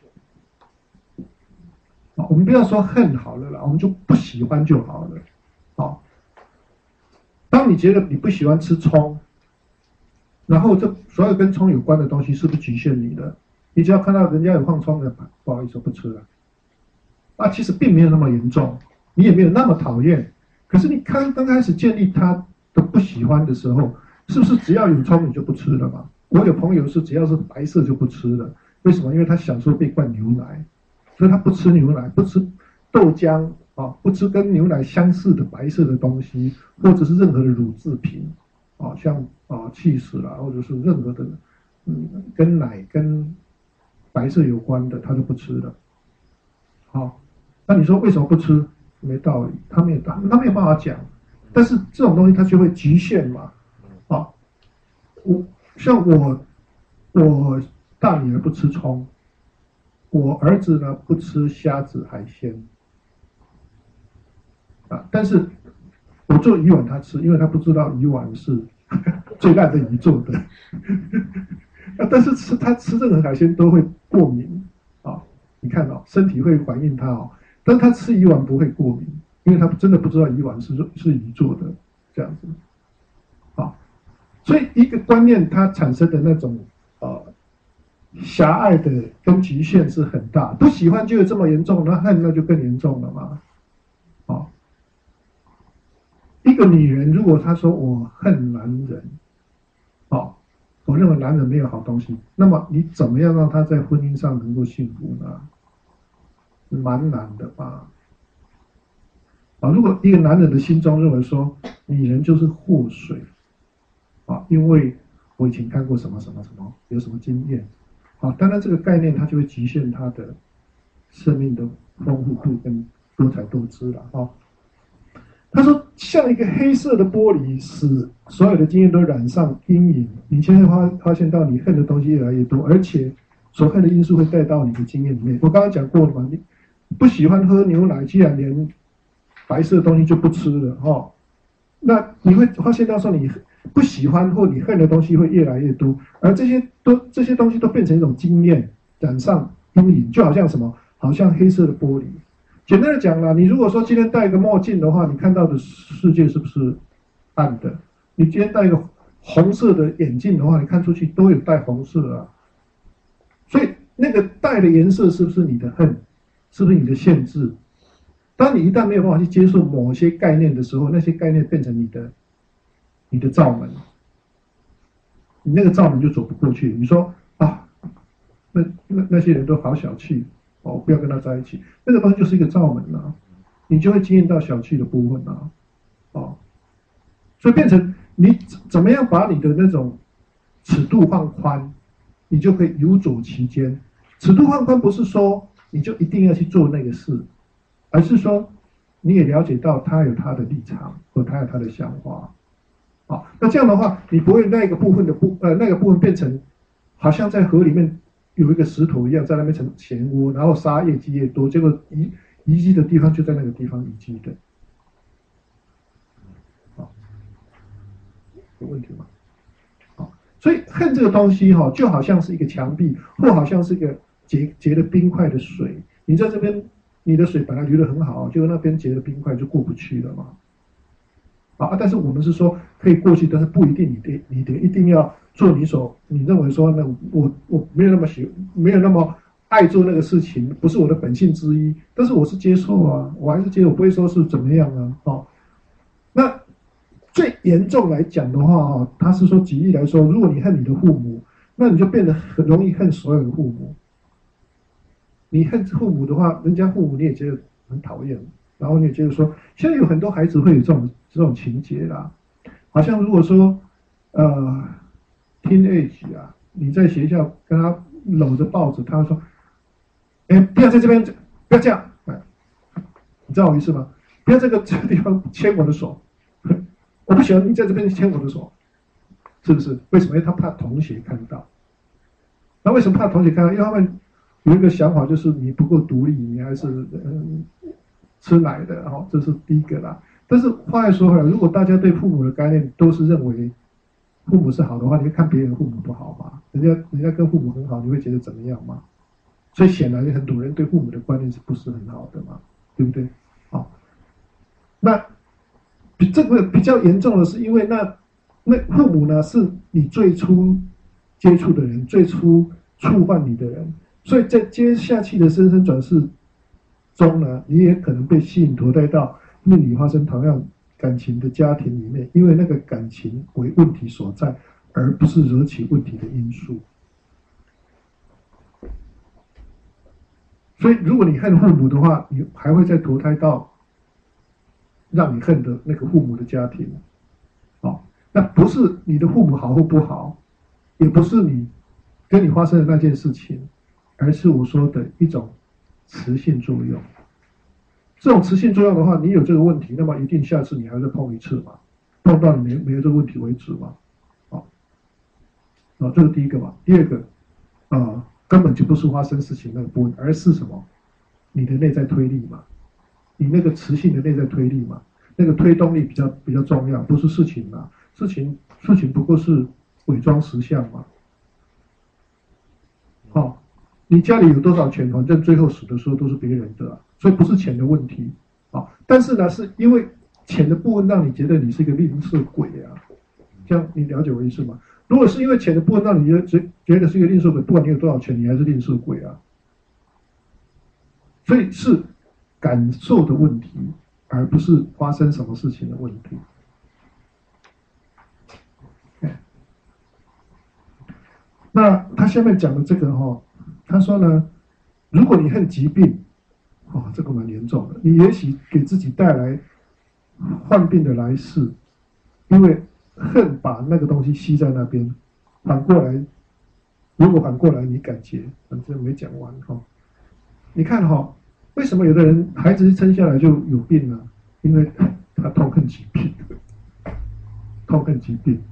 [SPEAKER 1] 我们不要说恨好了啦，我们就不喜欢就好了。好，当你觉得你不喜欢吃葱，然后这所有跟葱有关的东西是不是局限你的？你只要看到人家有放葱的，不好意思，我不吃了。啊，其实并没有那么严重，你也没有那么讨厌。可是你刚刚开始建立他的不喜欢的时候，是不是只要有葱你就不吃了嘛？我有朋友是只要是白色就不吃了，为什么？因为他享受被灌牛奶，所以他不吃牛奶，不吃豆浆啊，不吃跟牛奶相似的白色的东西，或者是任何的乳制品啊，像啊起司啦，或者是任何的嗯跟奶跟白色有关的，他都不吃的。好，那你说为什么不吃？没道理，他没有他没有办法讲。但是这种东西它就会局限嘛，啊，我像我我大女儿不吃葱，我儿子呢不吃虾子海鲜，啊，但是我做鱼丸他吃，因为他不知道鱼丸是最烂的鱼做的，啊，但是吃他吃任何海鲜都会过敏啊，你看哦，身体会反映他哦，但他吃鱼丸不会过敏。因为他真的不知道鱼丸是是鱼做的，这样子，啊，所以一个观念它产生的那种呃狭隘的跟局限是很大，不喜欢就有这么严重，那恨那就更严重了嘛，啊，一个女人如果她说我恨男人，啊，我认为男人没有好东西，那么你怎么样让他在婚姻上能够幸福呢？蛮难的吧。啊，如果一个男人的心中认为说女人就是祸水，啊，因为我以前看过什么什么什么，有什么经验，啊，当然这个概念它就会局限他的生命的丰富度跟多彩多姿了啊。他说像一个黑色的玻璃，使所有的经验都染上阴影，你就会发发现到你恨的东西越来越多，而且所恨的因素会带到你的经验里面。我刚刚讲过了嘛，你不喜欢喝牛奶，既然连白色的东西就不吃了哦，那你会发现到说你不喜欢或你恨的东西会越来越多，而这些都这些东西都变成一种经验，染上阴影，就好像什么，好像黑色的玻璃。简单的讲啦，你如果说今天戴一个墨镜的话，你看到的世界是不是暗的？你今天戴一个红色的眼镜的话，你看出去都有带红色啊。所以那个戴的颜色是不是你的恨？是不是你的限制？ 当你一旦没有办法去接受某些概念的时候，那些概念变成你的你的罩门，你那个罩门就走不过去。你说啊，那那那些人都好小气哦，不要跟他在一起，那个东西就是一个罩门啊，你就会经验到小气的部分啊，哦，所以变成你怎么样把你的那种尺度放宽，你就可以游走其间。尺度放宽不是说你就一定要去做那个事，而是说你也了解到他有他的立场和他有他的想法。好，那这样的话，你不会那个部分的部呃那个部分变成好像在河里面有一个石头一样在那边成漩涡，然后沙越积越多，结果遗遗迹的地方就在那个地方遗迹的。好，有问题吗？好，所以恨这个东西哈、哦，就好像是一个墙壁，或好像是一个结结了冰块的水，你在这边你的水本来流得很好，结果那边结了冰块就过不去了嘛。啊，但是我们是说可以过去，但是不一定你得你得一定要做你所你认为说那我我没有那么喜没有那么爱做那个事情，不是我的本性之一，但是我是接受啊，我还是接受，我不会说是怎么样啊。哦，那最严重来讲的话哦，他是说举例来说，如果你恨你的父母，那你就变得很容易恨所有的父母。你恨父母的话，人家父母你也觉得很讨厌。然后你也觉得说，现在有很多孩子会有这种这种情节啦，好像如果说，呃 ，teenage 啊，你在学校跟他搂着抱着，他说，哎，不要在这边，不要这样，哎，你知道我意思吗？不要这个这个地方牵我的手，我不喜欢你在这边牵我的手，是不是？为什么？因为他怕同学看到。那为什么怕同学看到？因为他们有一个想法，就是你不够独立，你还是嗯。吃奶的，哦，这是第一个啦。但是话又说回来，如果大家对父母的概念都是认为父母是好的话，你会看别人父母不好吗？人家人家跟父母很好，你会觉得怎么样吗？所以显然很多人对父母的观念是不是很好的嘛？对不对？好，那比这个比较严重的是，因为那那父母呢是你最初接触的人，最初触犯你的人，所以在接下去的生生转世中呢，你也可能被吸引投胎到命里发生同样感情的家庭里面，因为那个感情为问题所在，而不是惹起问题的因素。所以，如果你恨父母的话，你还会再投胎到让你恨的那个父母的家庭。哦，那不是你的父母好或不好，也不是你跟你发生的那件事情，而是我说的一种磁性作用。这种磁性作用的话，你有这个问题，那么一定下次你还会碰一次嘛，碰到你没没有这个问题为止嘛。好，啊，这是第一个嘛。第二个，啊、呃，根本就不是发生事情那个部分，而是什么？你的内在推力嘛，你那个磁性的内在推力嘛，那个推动力比较比较重要，不是事情嘛。事情事情不过是伪装实相嘛。好、哦。你家里有多少钱，反正最后死的时候都是别人的、啊，所以不是钱的问题啊。但是呢，是因为钱的部分让你觉得你是一个吝啬鬼啊，这样你了解我意思吗？如果是因为钱的部分让你觉得觉得是一个吝啬鬼，不管你有多少钱，你还是吝啬鬼啊。所以是感受的问题，而不是发生什么事情的问题。那他下面讲的这个哈、哦。他说呢，如果你恨疾病，哦，这个蛮严重的，你也许给自己带来患病的来世，因为恨把那个东西吸在那边。反过来，如果反过来你感觉，反正没讲完哈、哦。你看哈、哦，为什么有的人孩子一生下来就有病呢？因为他痛恨疾病，痛恨疾病。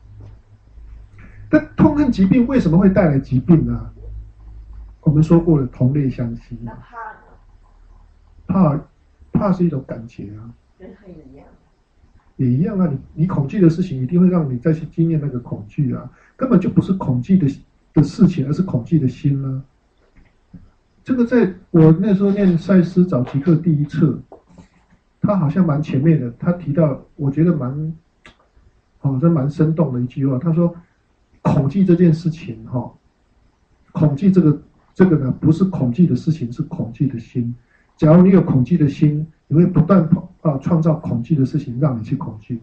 [SPEAKER 1] 但痛恨疾病为什么会带来疾病呢？我们说过了，同类相吸。
[SPEAKER 2] 那怕呢？
[SPEAKER 1] 怕，怕是一种感觉啊。
[SPEAKER 2] 跟恨一样。
[SPEAKER 1] 也一样啊，你你恐惧的事情一定会让你再去经验那个恐惧啊，根本就不是恐惧的的事情，而是恐惧的心啊。这个在我那时候念赛斯早期课第一册，他好像蛮前面的，他提到我觉得蛮，好像蛮生动的一句话，他说，恐惧这件事情哈、哦，恐惧这个。这个呢，不是恐惧的事情，是恐惧的心。 假如你有恐惧的心，你会不断啊创造恐惧的事情，让你去恐惧。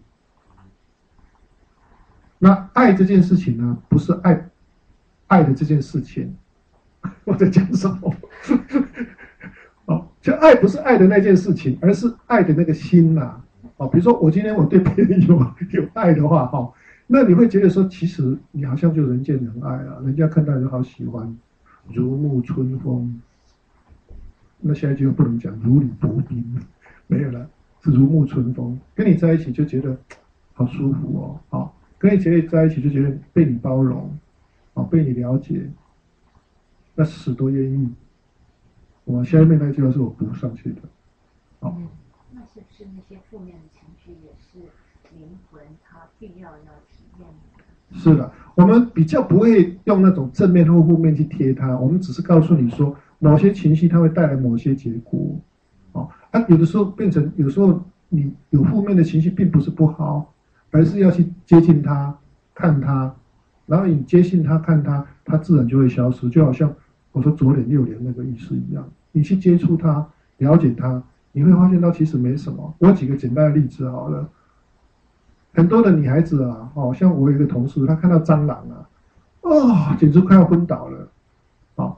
[SPEAKER 1] 那爱这件事情呢，不是爱爱的这件事情。我在讲什么？哦，就爱不是爱的那件事情，而是爱的那个心呐、啊。哦，比如说我今天我对别人有有爱的话，哈、哦，那你会觉得说，其实你好像就人见人爱啊，人家看到就好喜欢，如沐春风。那下一句又不能讲如履薄冰，没有了，是如沐春风。跟你在一起就觉得好舒服哦，好、哦，跟你在一起就觉得被你包容，哦，被你了解，那死都愿意。我下面那句话是我补上去的，哦。
[SPEAKER 4] 嗯，那是不是那些负面的情绪也是灵魂它必要要体验的？
[SPEAKER 1] 是的，我们比较不会用那种正面或负面去贴它，我们只是告诉你说，某些情绪它会带来某些结果，哦，啊，有的时候变成，有时候你有负面的情绪，并不是不好，而是要去接近它，看它，然后你接近它，看它，它自然就会消失，就好像我说左脸右脸那个意思一样，你去接触它，了解它，你会发现到其实没什么。我举个简单的例子好了。很多的女孩子啊，哦，像我有一个同事，她看到蟑螂啊，哦，简直快要昏倒了，哦，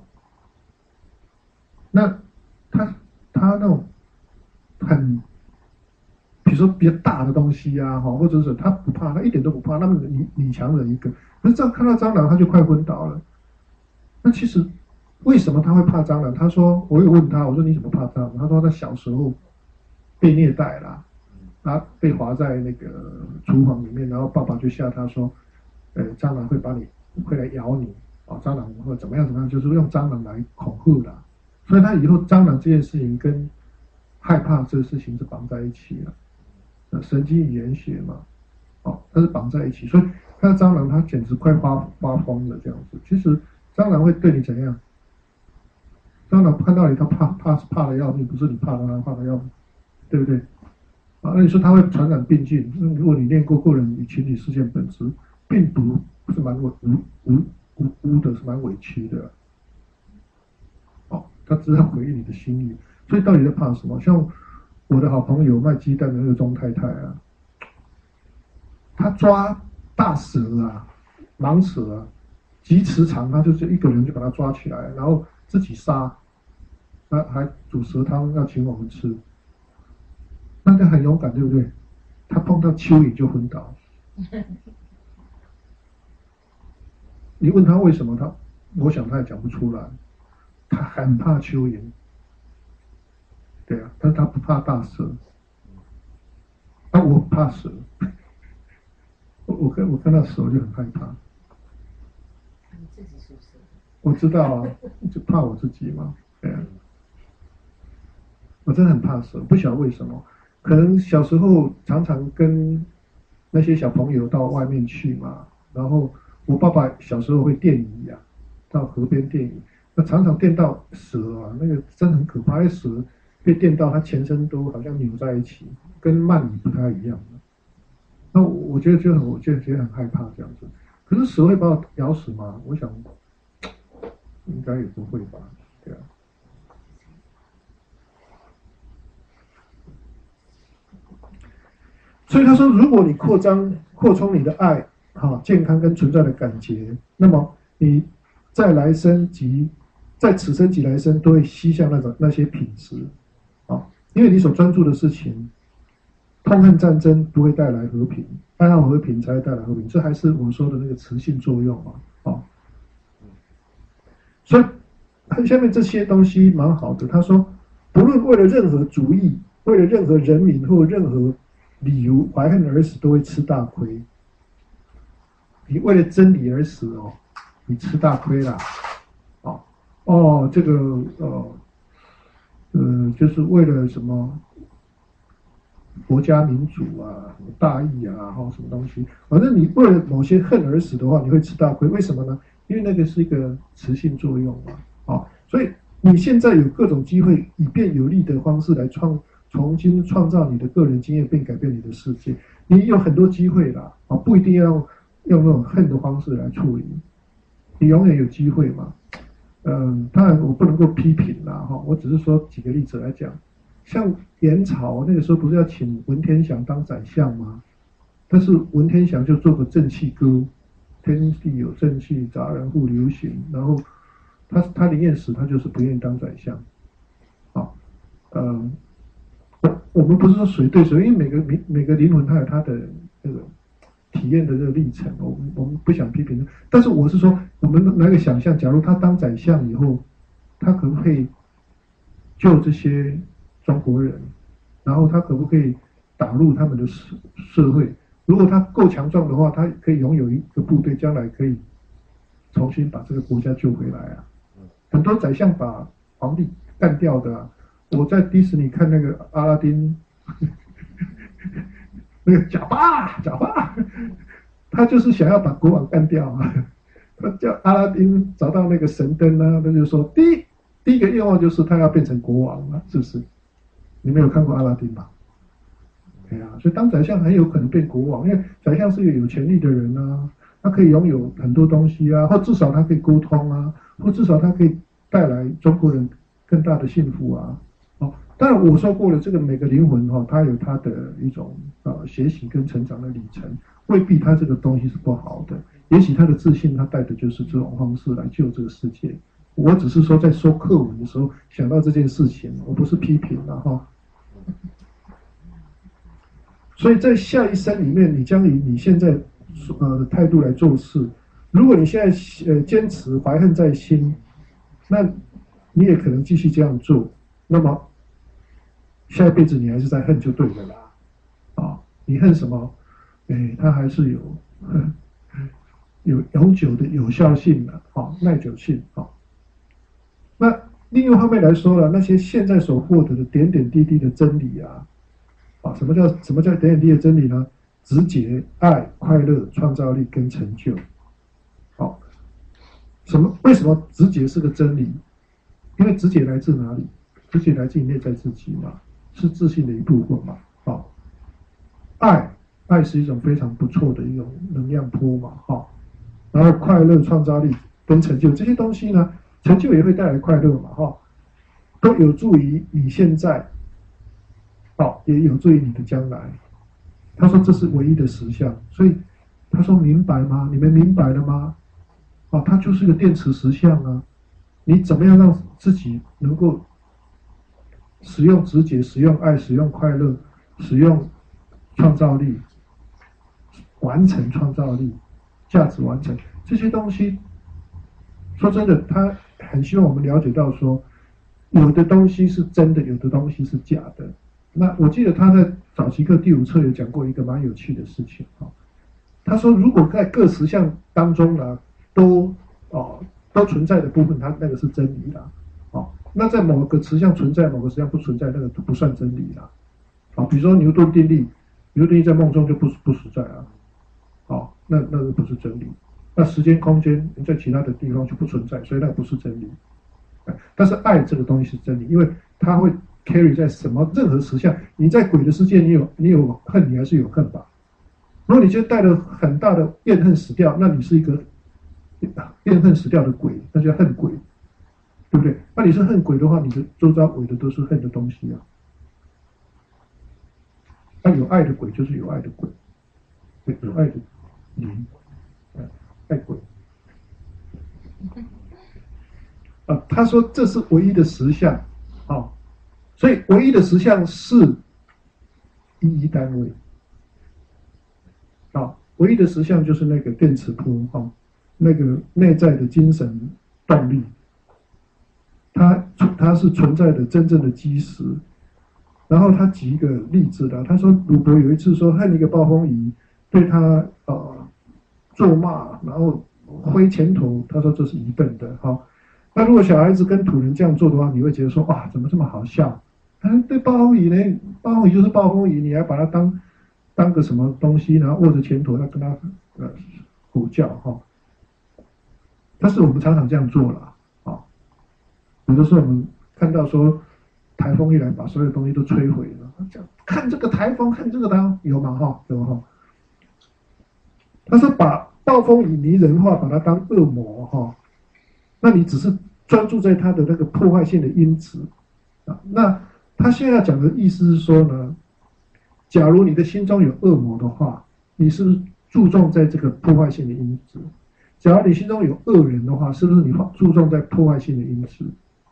[SPEAKER 1] 那她她那种很，比如说比较大的东西啊，哈，或者是她不怕，她一点都不怕，那么女女强人一个，可是这样看到蟑螂，她就快昏倒了。那其实为什么她会怕蟑螂？她说，我有问她，我说你怎么怕蟑螂？她说她小时候被虐待啦。他被划在那个厨房里面，然后爸爸就吓他说：“呃，蟑螂会把你会来咬你啊、哦，蟑螂会怎么样怎么样，就是用蟑螂来恐吓的。”所以他以后蟑螂这件事情跟害怕这个事情是绑在一起的，呃，神经语言学嘛，哦，它是绑在一起。所以看到蟑螂，他简直快发发疯了这样子。其实蟑螂会对你怎样？蟑螂看到你，他怕怕是怕的要命，不是你怕的他怕的要命，对不对？啊，那你说它会传染病菌？如果你念过个人与群体事件本质，病毒是蛮无无无无辜的，是蛮委屈的。哦，他只是回应你的心意，所以到底在怕什么？像我的好朋友卖鸡蛋的那个钟太太啊，他抓大蛇啊、盲蛇啊，几尺长，他就是一个人就把它抓起来，然后自己杀，他还煮蛇汤要请我们吃。那他很勇敢，对不对？他碰到蚯蚓就昏倒。你问他为什么，他我想他也讲不出来。他很怕蚯蚓，对啊，但是他不怕大蛇。啊，我怕蛇，我我看我看到蛇我就很害怕。
[SPEAKER 2] 你自己是不是？
[SPEAKER 1] 我知道啊，就怕我自己嘛，对啊。我真的很怕蛇，不晓得为什么。可能小时候常常跟那些小朋友到外面去嘛，然后我爸爸小时候会电鱼啊，到河边电鱼，那常常电到蛇啊，那个真的很可怕。那蛇被电到，它全身都好像扭在一起，跟鳗鱼不太一样。那我觉得就很，我就觉得很害怕这样子。可是蛇会把我咬死吗？我想应该也不会吧，对啊。所以他说，如果你扩张、扩充你的爱，哈，健康跟存在的感觉，那么你在来生及在此生及来生都会吸向那种那些品质，啊，因为你所专注的事情，痛恨战争不会带来和平，爱好和平才会带来和平，这还是我说的那个磁性作用嘛，啊，所以下面这些东西蛮好的。他说，不论为了任何主义，为了任何人民或任何理由怀恨而死，都会吃大亏。你为了真理而死哦，你吃大亏啦。哦哦，这个呃呃，就是为了什么国家民主啊、大义啊，或什么东西，反正你为了某些恨而死的话，你会吃大亏。为什么呢？因为那个是一个磁性作用嘛。哦，所以你现在有各种机会，以便有利的方式来创。重新创造你的个人经验，并改变你的世界。你有很多机会啦，啊，不一定要用那种恨的方式来处理。你永远有机会嘛。 嗯，当然我不能够批评啦哈，我只是说几个例子来讲，像元朝那个时候不是要请文天祥当宰相吗？但是文天祥就做个正气歌，天地有正气，杂人互流行，然后他他宁愿死，他就是不愿意当宰相。好，嗯，我我们不是说谁对谁，因为每个每每个灵魂它有它的那个体验的这个历程，我们我们不想批评。但是我是说，我们来个想象，假如他当宰相以后，他可不可以救这些中国人？然后他可不可以打入他们的社社会？如果他够强壮的话，他可以拥有一个部队，将来可以重新把这个国家救回来啊。很多宰相把皇帝干掉的啊。我在迪士尼看那个阿拉丁，那个贾巴贾巴，他就是想要把国王干掉啊。他叫阿拉丁找到那个神灯啊，他就说第一第一个愿望就是他要变成国王啊，是不是？你没有看过阿拉丁吧？对啊，所以当宰相很有可能变国王，因为宰相是一个有权力的人啊，他可以拥有很多东西啊，或至少他可以沟通啊，或至少他可以带来中国人更大的幸福啊。哦，当然我说过了，这个每个灵魂哈、哦，它有它的一种呃学习跟成长的里程，未必他这个东西是不好的，也许他的自信他带的就是这种方式来救这个世界。我只是说在说课文的时候想到这件事情，我不是批评了哈。所以在下一生里面，你将以你现在呃的态度来做事。如果你现在呃坚持怀恨在心，那你也可能继续这样做。那么下一辈子你还是在恨就对了啦。啊，你恨什么？哎，它还是有有永久的有效性的啊，耐久性啊。那另一方面来说了，那些现在所获得的点点滴滴的真理啊。啊，什么叫什么叫点点滴滴的真理呢？直觉、爱、快乐、创造力跟成就。好，什么？为什么直觉是个真理？因为直觉来自哪里？直觉来自于内在自己嘛，是自信的一部分嘛。好，爱，爱是一种非常不错的一种能量波嘛。好，然后快乐、创造力跟成就这些东西呢，成就也会带来快乐嘛。哈，都有助于你现在。好，也有助于你的将来。他说这是唯一的实相，所以他说明白吗？你们明白了吗？啊，它就是个电池实相啊。你怎么样让自己能够使用直觉、使用爱、使用快乐、使用创造力，完成创造力、价值完成这些东西？说真的，他很希望我们了解到说，有的东西是真的，有的东西是假的。那我记得他在早期课第五册有讲过一个蛮有趣的事情啊。他说，如果在各实相当中呢，都哦都存在的部分，它那个是真理啦。哦，那在某个实相存在，某个实相不存在，那个不算真理啦。啊，比如说牛顿定律，牛顿定律在梦中就不不实在啊。哦，那那个不是真理。那时间空间在其他的地方就不存在，所以那个不是真理。但是爱这个东西是真理，因为它会 carry 在什么任何实相。你在鬼的世界，你有你有恨，你还是有恨吧？如果你今天带了很大的怨恨死掉，那你是一个怨恨死掉的鬼，那叫恨鬼，对不对？那你是恨鬼的话，你的周遭围的都是恨的东西啊。那有爱的鬼就是有爱的鬼，有爱的灵，爱鬼。啊，他说这是唯一的实相，啊、哦，所以唯一的实相是一一单位，啊、哦，唯一的实相就是那个电磁波，哈、哦，那个内在的精神动力，它它是存在的真正的基石。然后他举一个例子的，他说鲁伯有一次说恨一个暴风雨对他呃咒骂，然后挥拳头，他说这是愚笨的，哈、哦。那如果小孩子跟土人这样做的话，你会觉得说哇，怎么这么好笑？啊，对暴风雨呢，暴风雨就是暴风雨，你还把它当当个什么东西，然后握着拳头要跟他呃吼叫哈、哦。但是我们常常这样做了啊、哦，有的时候我们看到说台风一来，把所有东西都摧毁了，讲看这个台风，看这个台风，有吗？哈，有哈。他说把暴风雨拟人化，把它当恶魔哈。那你只是专注在它的那个破坏性的因子啊。那他现在讲的意思是说呢，假如你的心中有恶魔的话，你是不是注重在这个破坏性的因子？假如你心中有恶人的话，是不是你注重在破坏性的因子？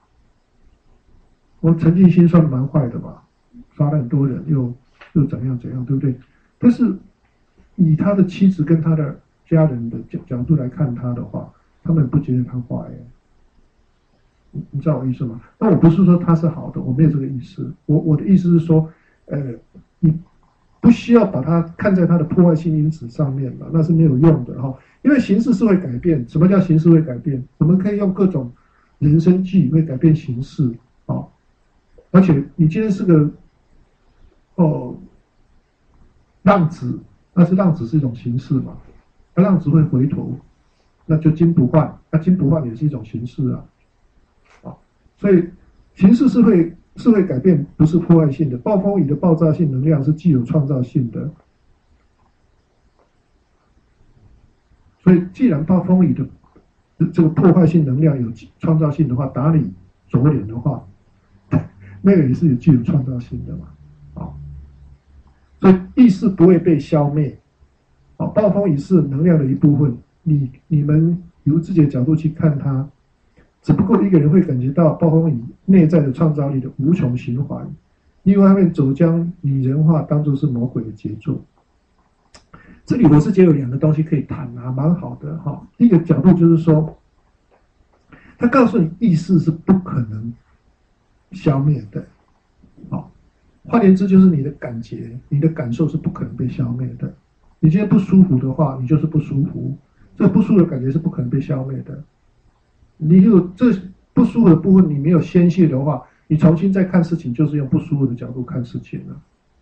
[SPEAKER 1] 我陈进兴算蛮坏的吧，杀了很多人，又又怎样怎样，对不对？但是以他的妻子跟他的家人的角角度来看他的话，他们不觉得他坏耶。你你知道我意思吗？那我不是说他是好的，我没有这个意思。我我的意思是说，呃，你不需要把它看在他的破坏性因子上面了，那是没有用的哈。因为形式是会改变。什么叫形式会改变？我们可以用各种人生际会改变形式啊。而且你今天是个哦浪子，但是浪子是一种形式嘛，那浪子会回头，那就金不换，那金不换也是一种形式啊。啊，所以形式是会是会改变，不是破坏性的。暴风雨的爆炸性能量是具有创造性的，所以既然暴风雨的这个破坏性能量有创造性的话，打你左脸的话，那个也是有具有创造性的嘛。啊，所以意识不会被消灭。啊，暴风雨是能量的一部分，你你们由自己的角度去看它。只不过一个人会感觉到暴风雨内在的创造力的无穷循环，另外一面走将拟人化当作是魔鬼的杰作。这里我是觉得有两个东西可以谈啊，蛮好的哈。第一个角度就是说，他告诉你意识是不可能消灭的，好，换言之就是你的感觉、你的感受是不可能被消灭的。你今天不舒服的话，你就是不舒服，这个不舒服的感觉是不可能被消灭的。你有这不舒服的部分，你没有宣泄的话，你重新再看事情，就是用不舒服的角度看事情了。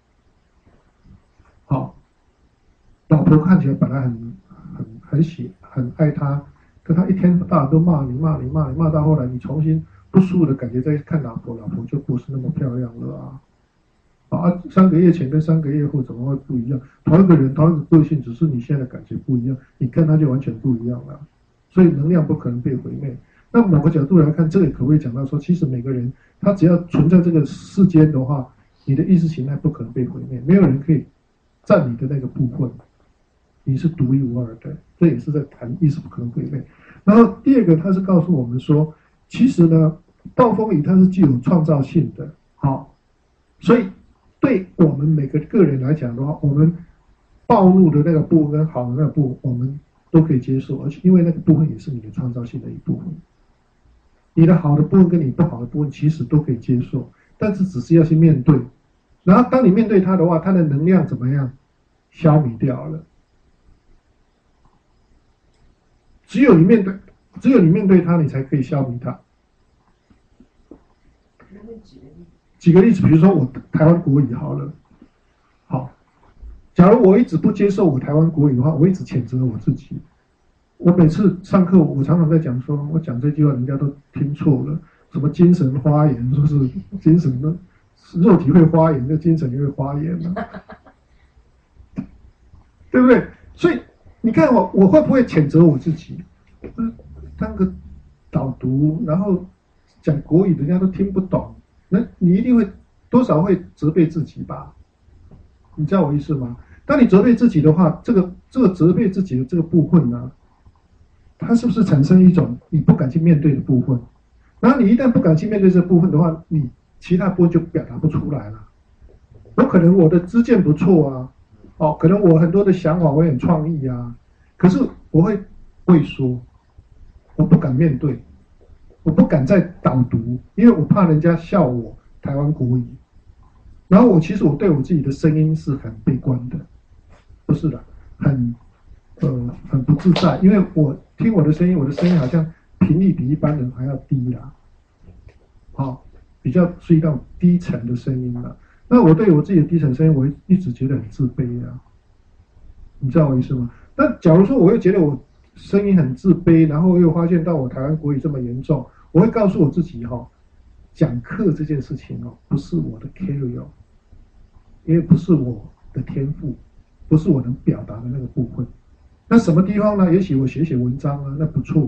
[SPEAKER 1] 好，老婆看起来本来很很很喜很爱他，可他一天到晚都骂你骂你骂你骂到后来，你重新不舒服的感觉再看老婆，老婆就不是那么漂亮了啊。啊，三个月前跟三个月后怎么会不一样？同一个人，同一个个性，只是你现在的感觉不一样，你跟他就完全不一样了。所以能量不可能被毁灭。那某个角度来看，这个可不可以讲到说，其实每个人他只要存在这个世间的话，你的意识形态不可能被毁灭，没有人可以占你的那个部分，你是独一无二的。这也是在谈意识不可能毁灭。然后第二个，他是告诉我们说，其实呢，暴风雨它是具有创造性的。好，所以对我们每个个人来讲的话，我们暴怒的那个部分跟好的那个部分，我们都可以接受，而且因为那个部分也是你的创造性的一部分，你的好的部分跟你不好的部分其实都可以接受，但是只是要去面对。然后当你面对它的话，它的能量怎么样？消弭掉了。只有你面对，只有你面对它，你才可以消弭它。举个例子，比如说我台湾国语好了，好。假如我一直不接受我台湾国语的话，我一直谴责我自己。我每次上课，我常常在讲说，我讲这句话人家都听错了，什么精神花炎，说是精神的肉体会花炎，那精神也会花炎嘛，对不对？所以你看我，我会不会谴责我自己？当个导读，然后讲国语，人家都听不懂，那你一定会多少会责备自己吧？你知道我意思吗？当你责备自己的话，这个这个责备自己的这个部分呢，它是不是产生一种你不敢去面对的部分？然后你一旦不敢去面对这部分的话，你其他部分就表达不出来了。有可能我的知见不错啊，哦，可能我很多的想法我很创意啊，可是我会畏缩，我不敢面对，我不敢再导读，因为我怕人家笑我台湾国语。然后我其实我对我自己的声音是很悲观的，不是的，很呃很不自在，因为我听我的声音，我的声音好像频率比一般人还要低啦，好、哦，比较是一种低沉的声音了。那我对我自己的低沉声音，我一直觉得很自卑啊，你知道我意思吗？那假如说我又觉得我声音很自卑，然后又发现到我台湾国语这么严重，我会告诉我自己哈、哦，讲课这件事情哦，不是我的 carry 哦。因为不是我的天赋，不是我能表达的那个部分。那什么地方呢？也许我写写文章啊，那不错。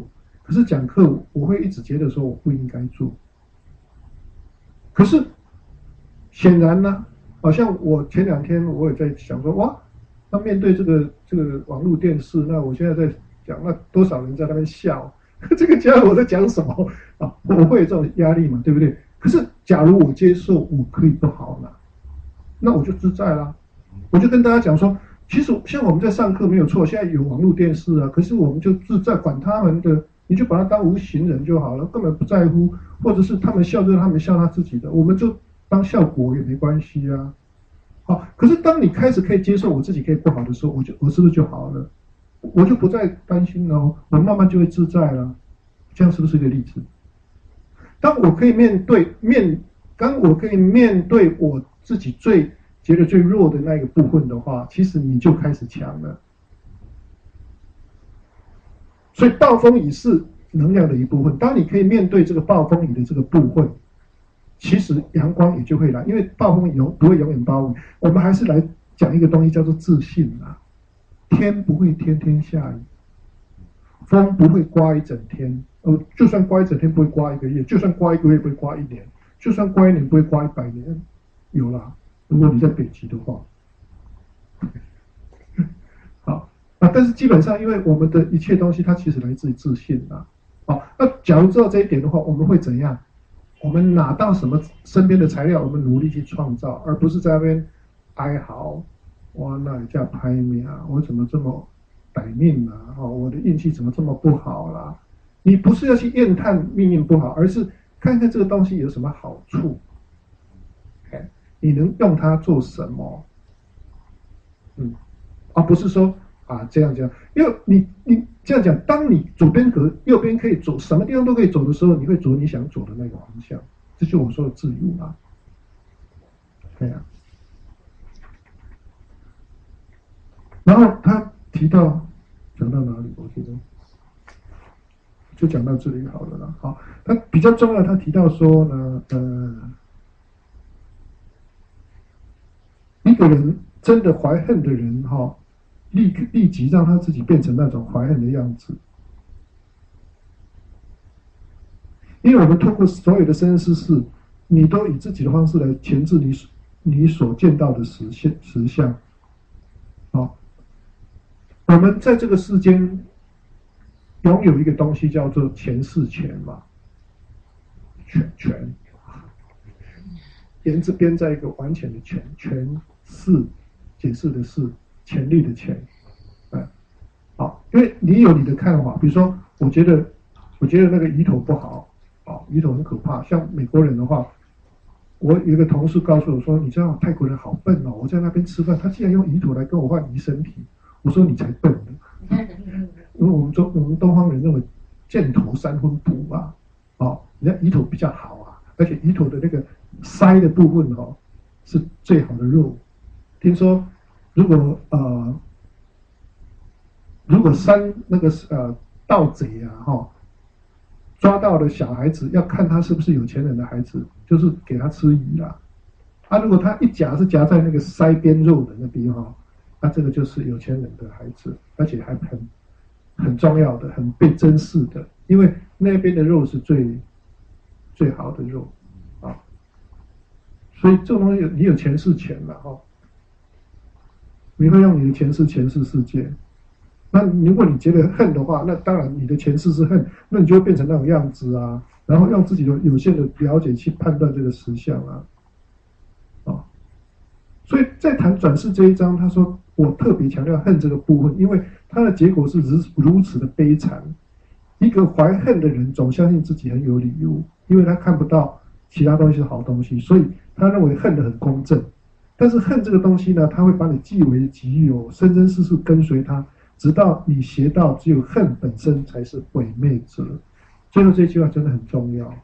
[SPEAKER 1] 可是讲课我会一直觉得说我不应该做。可是显然呢，好像我前两天我也在想说，哇，那面对这个这个网络电视，那我现在在讲，那多少人在那边笑，这个家伙在讲什么啊？我会有这种压力嘛，对不对？可是假如我接受我可以不好呢，那我就自在啦。我就跟大家讲说，其实像我们在上课没有错，现在有网络电视啊，可是我们就自在，管他们的，你就把他当无形人就好了，根本不在乎，或者是他们笑就他们笑他自己的，我们就当效果也没关系啊。好，可是当你开始可以接受我自己可以不好的时候，我就我是不是就好了？我就不再担心了哦，我慢慢就会自在了。这样是不是一个例子？当我可以面对面，当我可以面对我自己最觉得最弱的那个部分的话，其实你就开始强了。所以暴风雨是能量的一部分。当你可以面对这个暴风雨的这个部分，其实阳光也就会来，因为暴风雨永不会永远包围。我们还是来讲一个东西叫做自信啊。天不会天天下雨，风不会刮一整天，呃，就算刮一整天不会刮一个月，就算刮一个月不会刮一年，就算刮一年不会刮一百年，有啦。如果你在北极的话，好啊，但是基本上，因为我们的一切东西，它其实来自于自信啊。好，那假如知道这一点的话，我们会怎样？我们拿到什么身边的材料，我们努力去创造，而不是在那边哀嚎。哇，那也叫拍命啊！我怎么这么歹命啊？哦，我的运气怎么这么不好啦？你不是要去怨叹命运不好，而是看看这个东西有什么好处。Okay? 你能用它做什么？嗯，而不是说啊这样这样，因为你你这样讲，当你左边可右边可以走，什么地方都可以走的时候，你会走你想走的那个方向，这就是我说的自由啊。对啊。然后他提到讲到哪里？我觉得就讲到这里好了啦。好，他比较重要，他提到说呢，呃，一个人真的怀恨的人哈、哦，立立即让他自己变成那种怀恨的样子，因为我们透过所有的生生世世，你都以自己的方式来钳制你你所见到的实现实相，好。我们在这个世间拥有一个东西叫做前世权嘛，权权，言字边在一个完全的权，权势解释的是权力的权，嗯，好，因为你有你的看法，比如说，我觉得我觉得那个鱼头不好，哦，鱼头很可怕，像美国人的话，我有一个同事告诉我说，你知道泰国人好笨哦，我在那边吃饭，他竟然用鱼头来跟我换鱼身体。我说你才笨呢，因为我们中我们东方人认为箭头三分补啊，哦，人家鱼头比较好啊，而且鱼头的那个腮的部分哦是最好的肉。听说如果呃如果山那个呃盗贼啊哈、哦、抓到了小孩子，要看他是不是有钱人的孩子，就是给他吃鱼啦。啊，如果他一夹是夹在那个腮边肉的那边哈、哦。那、啊、这个就是有钱人的孩子，而且还很很重要的、很被珍视的，因为那边的肉是最最好的肉啊。所以这种东西，你有前世钱了哈，你会用你的前世前世世界。那如果你觉得恨的话，那当然你的前世是恨，那你就会变成那种样子啊，然后用自己的有限的了解去判断这个实相啊。啊，所以在谈转世这一章，他说。我特别强调恨这个部分，因为它的结果是如如此的悲惨。一个怀恨的人总相信自己很有理由，因为他看不到其他东西是好东西，所以他认为恨得很公正。但是恨这个东西呢，他会把你据为己有，生生世世跟随他，直到你学到只有恨本身才是毁灭者。最后这句话真的很重要，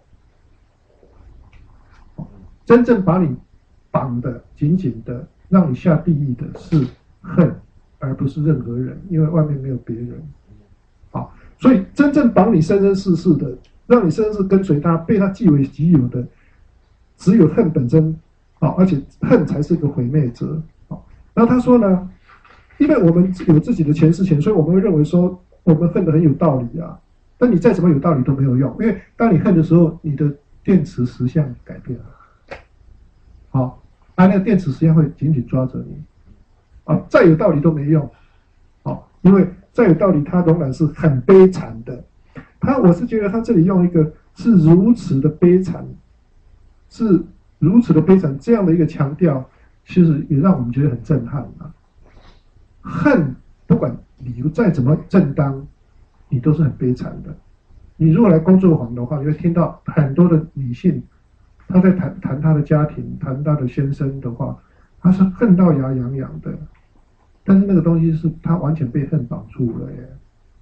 [SPEAKER 1] 真正把你绑得紧紧的。让你下地狱的是恨，而不是任何人，因为外面没有别人。好，所以真正绑你生生世世的，让你生生世跟随他，被他据为己有的，只有恨本身。好，而且恨才是个毁灭者。好，然后他说呢，因为我们有自己的前世钱，所以我们会认为说我们恨得很有道理啊。 但你再怎么有道理都没有用，因为当你恨的时候，你的电磁实相改变了。好，啊，那个电磁实相会紧紧抓着你，啊，再有道理都没用，好，因为再有道理，它仍然是很悲惨的。他，我是觉得他这里用一个是如此的悲惨，是如此的悲惨这样的一个强调，其实也让我们觉得很震撼啊。恨，不管理由再怎么正当，你都是很悲惨的。你如果来工作坊的话，你会听到很多的女性，她在谈谈她的家庭，谈她的先生的话，她是恨到牙痒痒的，但是那个东西是她完全被恨绑住了耶。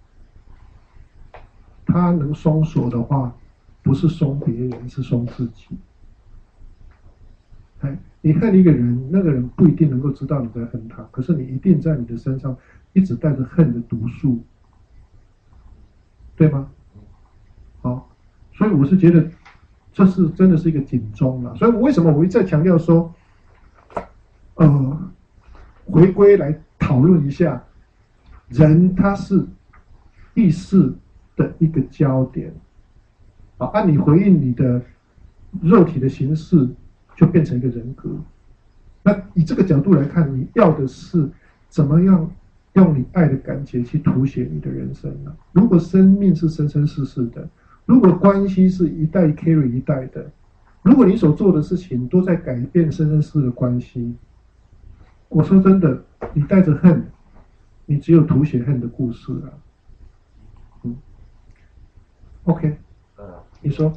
[SPEAKER 1] 他能松手的话，不是松别人，是松自己。哎，你恨一个人，那个人不一定能够知道你在恨他，可是你一定在你的身上一直带着恨的毒素，对吗？好，所以我是觉得这是真的是一个警钟了。所以为什么我一再强调说，呃，回归来讨论一下，人他是意识的一个焦点，啊，按你回应你的肉体的形式，就变成一个人格。那以这个角度来看，你要的是怎么样用你爱的感觉去谱写你的人生呢？如果生命是生生世世的，如果关系是一代 carry 一代的，如果你所做的事情都在改变生生世世的关系，我说真的，你带着恨，你只有谱写恨的故事啊。OK，
[SPEAKER 3] 呃，
[SPEAKER 1] 你说，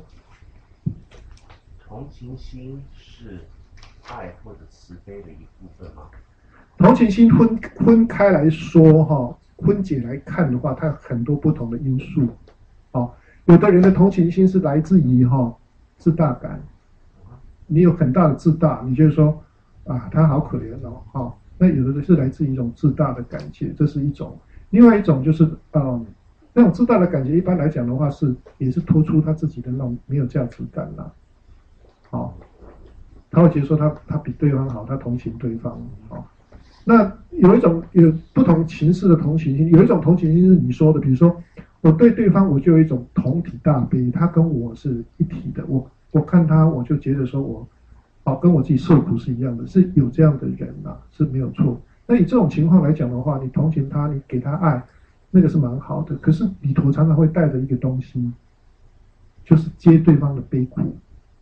[SPEAKER 3] 同情心是爱或者慈悲的一部分吗？
[SPEAKER 1] 同情心分分开来说，哈，分解来看的话，它有很多不同的因素。哦，有的人的同情心是来自于哈自大感，你有很大的自大，你觉得说啊，他好可怜哦，哈，那有的是来自于一种自大的感觉，这是一种。另外一种就是，嗯。那种自大的感觉，一般来讲的话是，也是突出他自己的那种没有价值感啦。好、哦，他会觉得说他他比对方好，他同情对方。好、哦，那有一种有不同形式的同情心，有一种同情心是你说的，比如说我对对方我就有一种同体大悲，他跟我是一体的，我我看他我就觉得说我，哦，跟我自己受苦是一样的，是有这样的人啊，是没有错。那以这种情况来讲的话，你同情他，你给他爱。那个是蛮好的，可是里头常常会带着一个东西，就是接对方的悲苦。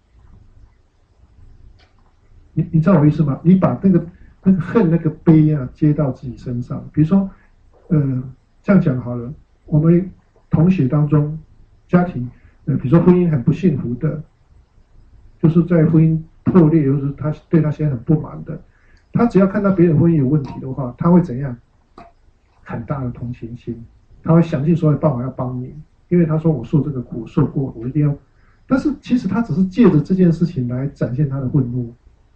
[SPEAKER 1] 你你知道我意思吗？你把那个那个恨、那个悲啊接到自己身上。比如说，呃，这样讲好了，我们同学当中，家庭，呃，比如说婚姻很不幸福的，就是在婚姻破裂，就是他对他现在很不满的，他只要看到别人婚姻有问题的话，他会怎样？很大的同情心，他会想尽所有办法要帮你，因为他说我受这个苦受过，我一定要。但是其实他只是借着这件事情来展现他的愤怒，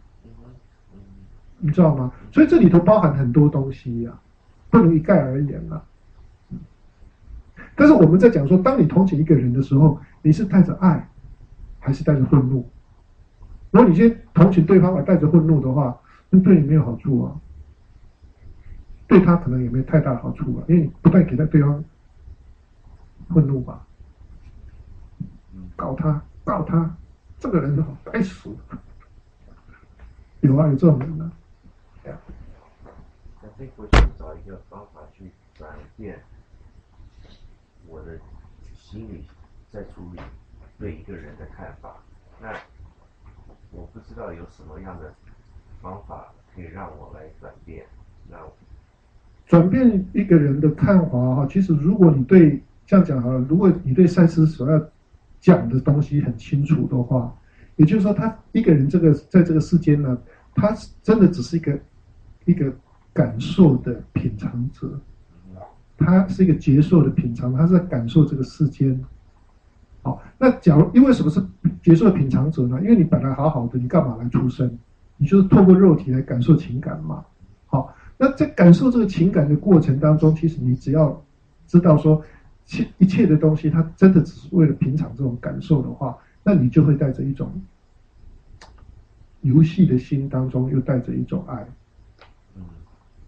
[SPEAKER 1] 你知道吗？所以这里头包含很多东西呀、啊，不能一概而言啊。但是我们在讲说，当你同情一个人的时候，你是带着爱，还是带着愤怒？如果你先同情对方而带着愤怒的话，那对你没有好处啊。对他可能也没有太大的好处吧，因为你不断给他对方愤怒吧，告他告他，这个人好该死，有啊，有这种人呢、啊。
[SPEAKER 3] 那这回去找一个方法去转变我的心理，在处理对一个人的看法。那我不知道有什么样的方法可以让我来转变。那
[SPEAKER 1] 转变一个人的看法哈，其实如果你对这样讲好了，如果你对赛斯所要讲的东西很清楚的话，也就是说，他一个人这个在这个世间呢，他真的只是一个一个感受的品尝者，他是一个接受的品尝，他是在感受这个世间。好，那假如因为什么是接受的品尝者呢？因为你本来好好的，你干嘛来出生？你就是透过肉体来感受情感嘛。好。那在感受这个情感的过程当中，其实你只要知道说，一切的东西它真的只是为了品尝这种感受的话，那你就会带着一种游戏的心当中，又带着一种爱。嗯，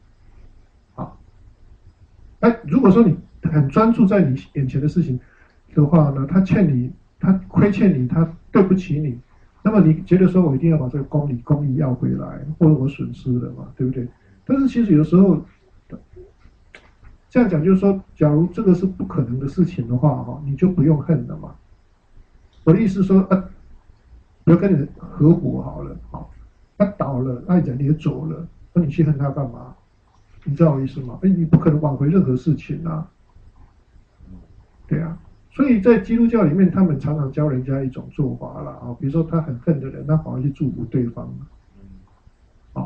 [SPEAKER 1] 好。那如果说你很专注在你眼前的事情， 的话呢，他欠你，他亏欠你，他对不起你，那么你觉得说我一定要把这个公理公义要回来，或者我损失了嘛，对不对？但是其实有时候这样讲就是说，假如这个是不可能的事情的话，哈，你就不用恨了嘛。我的意思是说，啊，比如跟你合伙好了，好，他倒了，爱人也走了，那你去恨他干嘛？你知道我意思吗？哎，你不可能挽回任何事情啊。对啊，所以在基督教里面，他们常常教人家一种做法啦，啊，比如说他很恨的人，他反而去祝福对方，啊，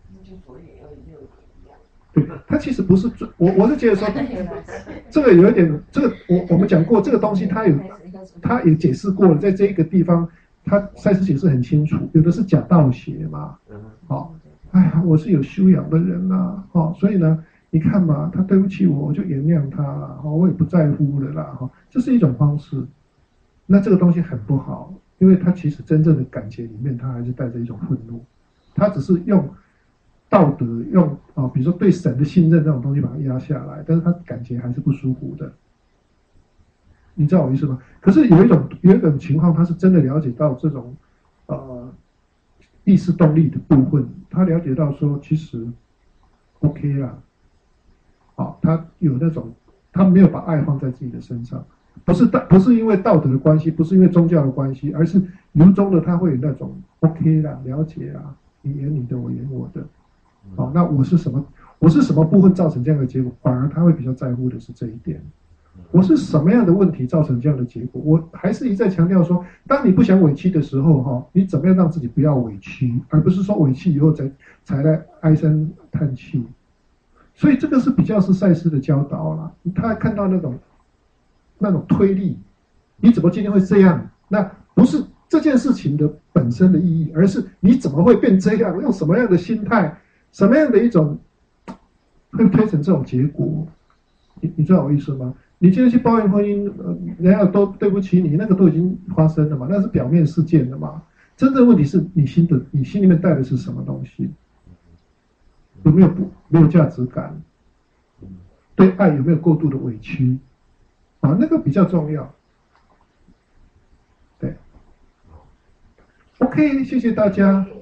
[SPEAKER 1] 对，他其实不是我，我是觉得说，这个有一点，这个我我们讲过，这个东西他有，他也解释过了，在这一个地方，他赛斯解释很清楚，有的是假道邪嘛，好，哎呀，我是有修养的人呐，哦，所以呢。你看嘛，他对不起我，我就原谅他了，我也不在乎了啦，这是一种方式。那这个东西很不好，因为他其实真正的感觉里面，他还是带着一种愤怒，他只是用道德，用啊，比如说对神的信任这种东西把它压下来，但是他感觉还是不舒服的。你知道我意思吗？可是有一种有一种情况，他是真的了解到这种呃意识动力的部分，他了解到说，其实 OK 啦。啊，他有那种，他没有把爱放在自己的身上，不是道，不是因为道德的关系，不是因为宗教的关系，而是由衷的他会有那种 OK 啦，了解啦，你演你的，我演我的，好，那我是什么，我是什么部分造成这样的结果，反而他会比较在乎的是这一点，我是什么样的问题造成这样的结果，我还是一再强调说，当你不想委屈的时候，哈，你怎么样让自己不要委屈，而不是说委屈以后才才来唉声叹气。所以这个是比较是赛斯的教导啦，他看到那种那种推力，你怎么今天会这样？那不是这件事情的本身的意义，而是你怎么会变这样？用什么样的心态，什么样的一种会推成这种结果？你你知道我意思吗？你今天去抱怨婚姻，呃，人家都对不起你，那个都已经发生了嘛，那是表面事件了嘛。真正问题是你心的，你心里面带的是什么东西？有没有不没有价值感？对爱有没有过度的委屈？啊，那个比较重要。对 ，OK， 谢谢大家。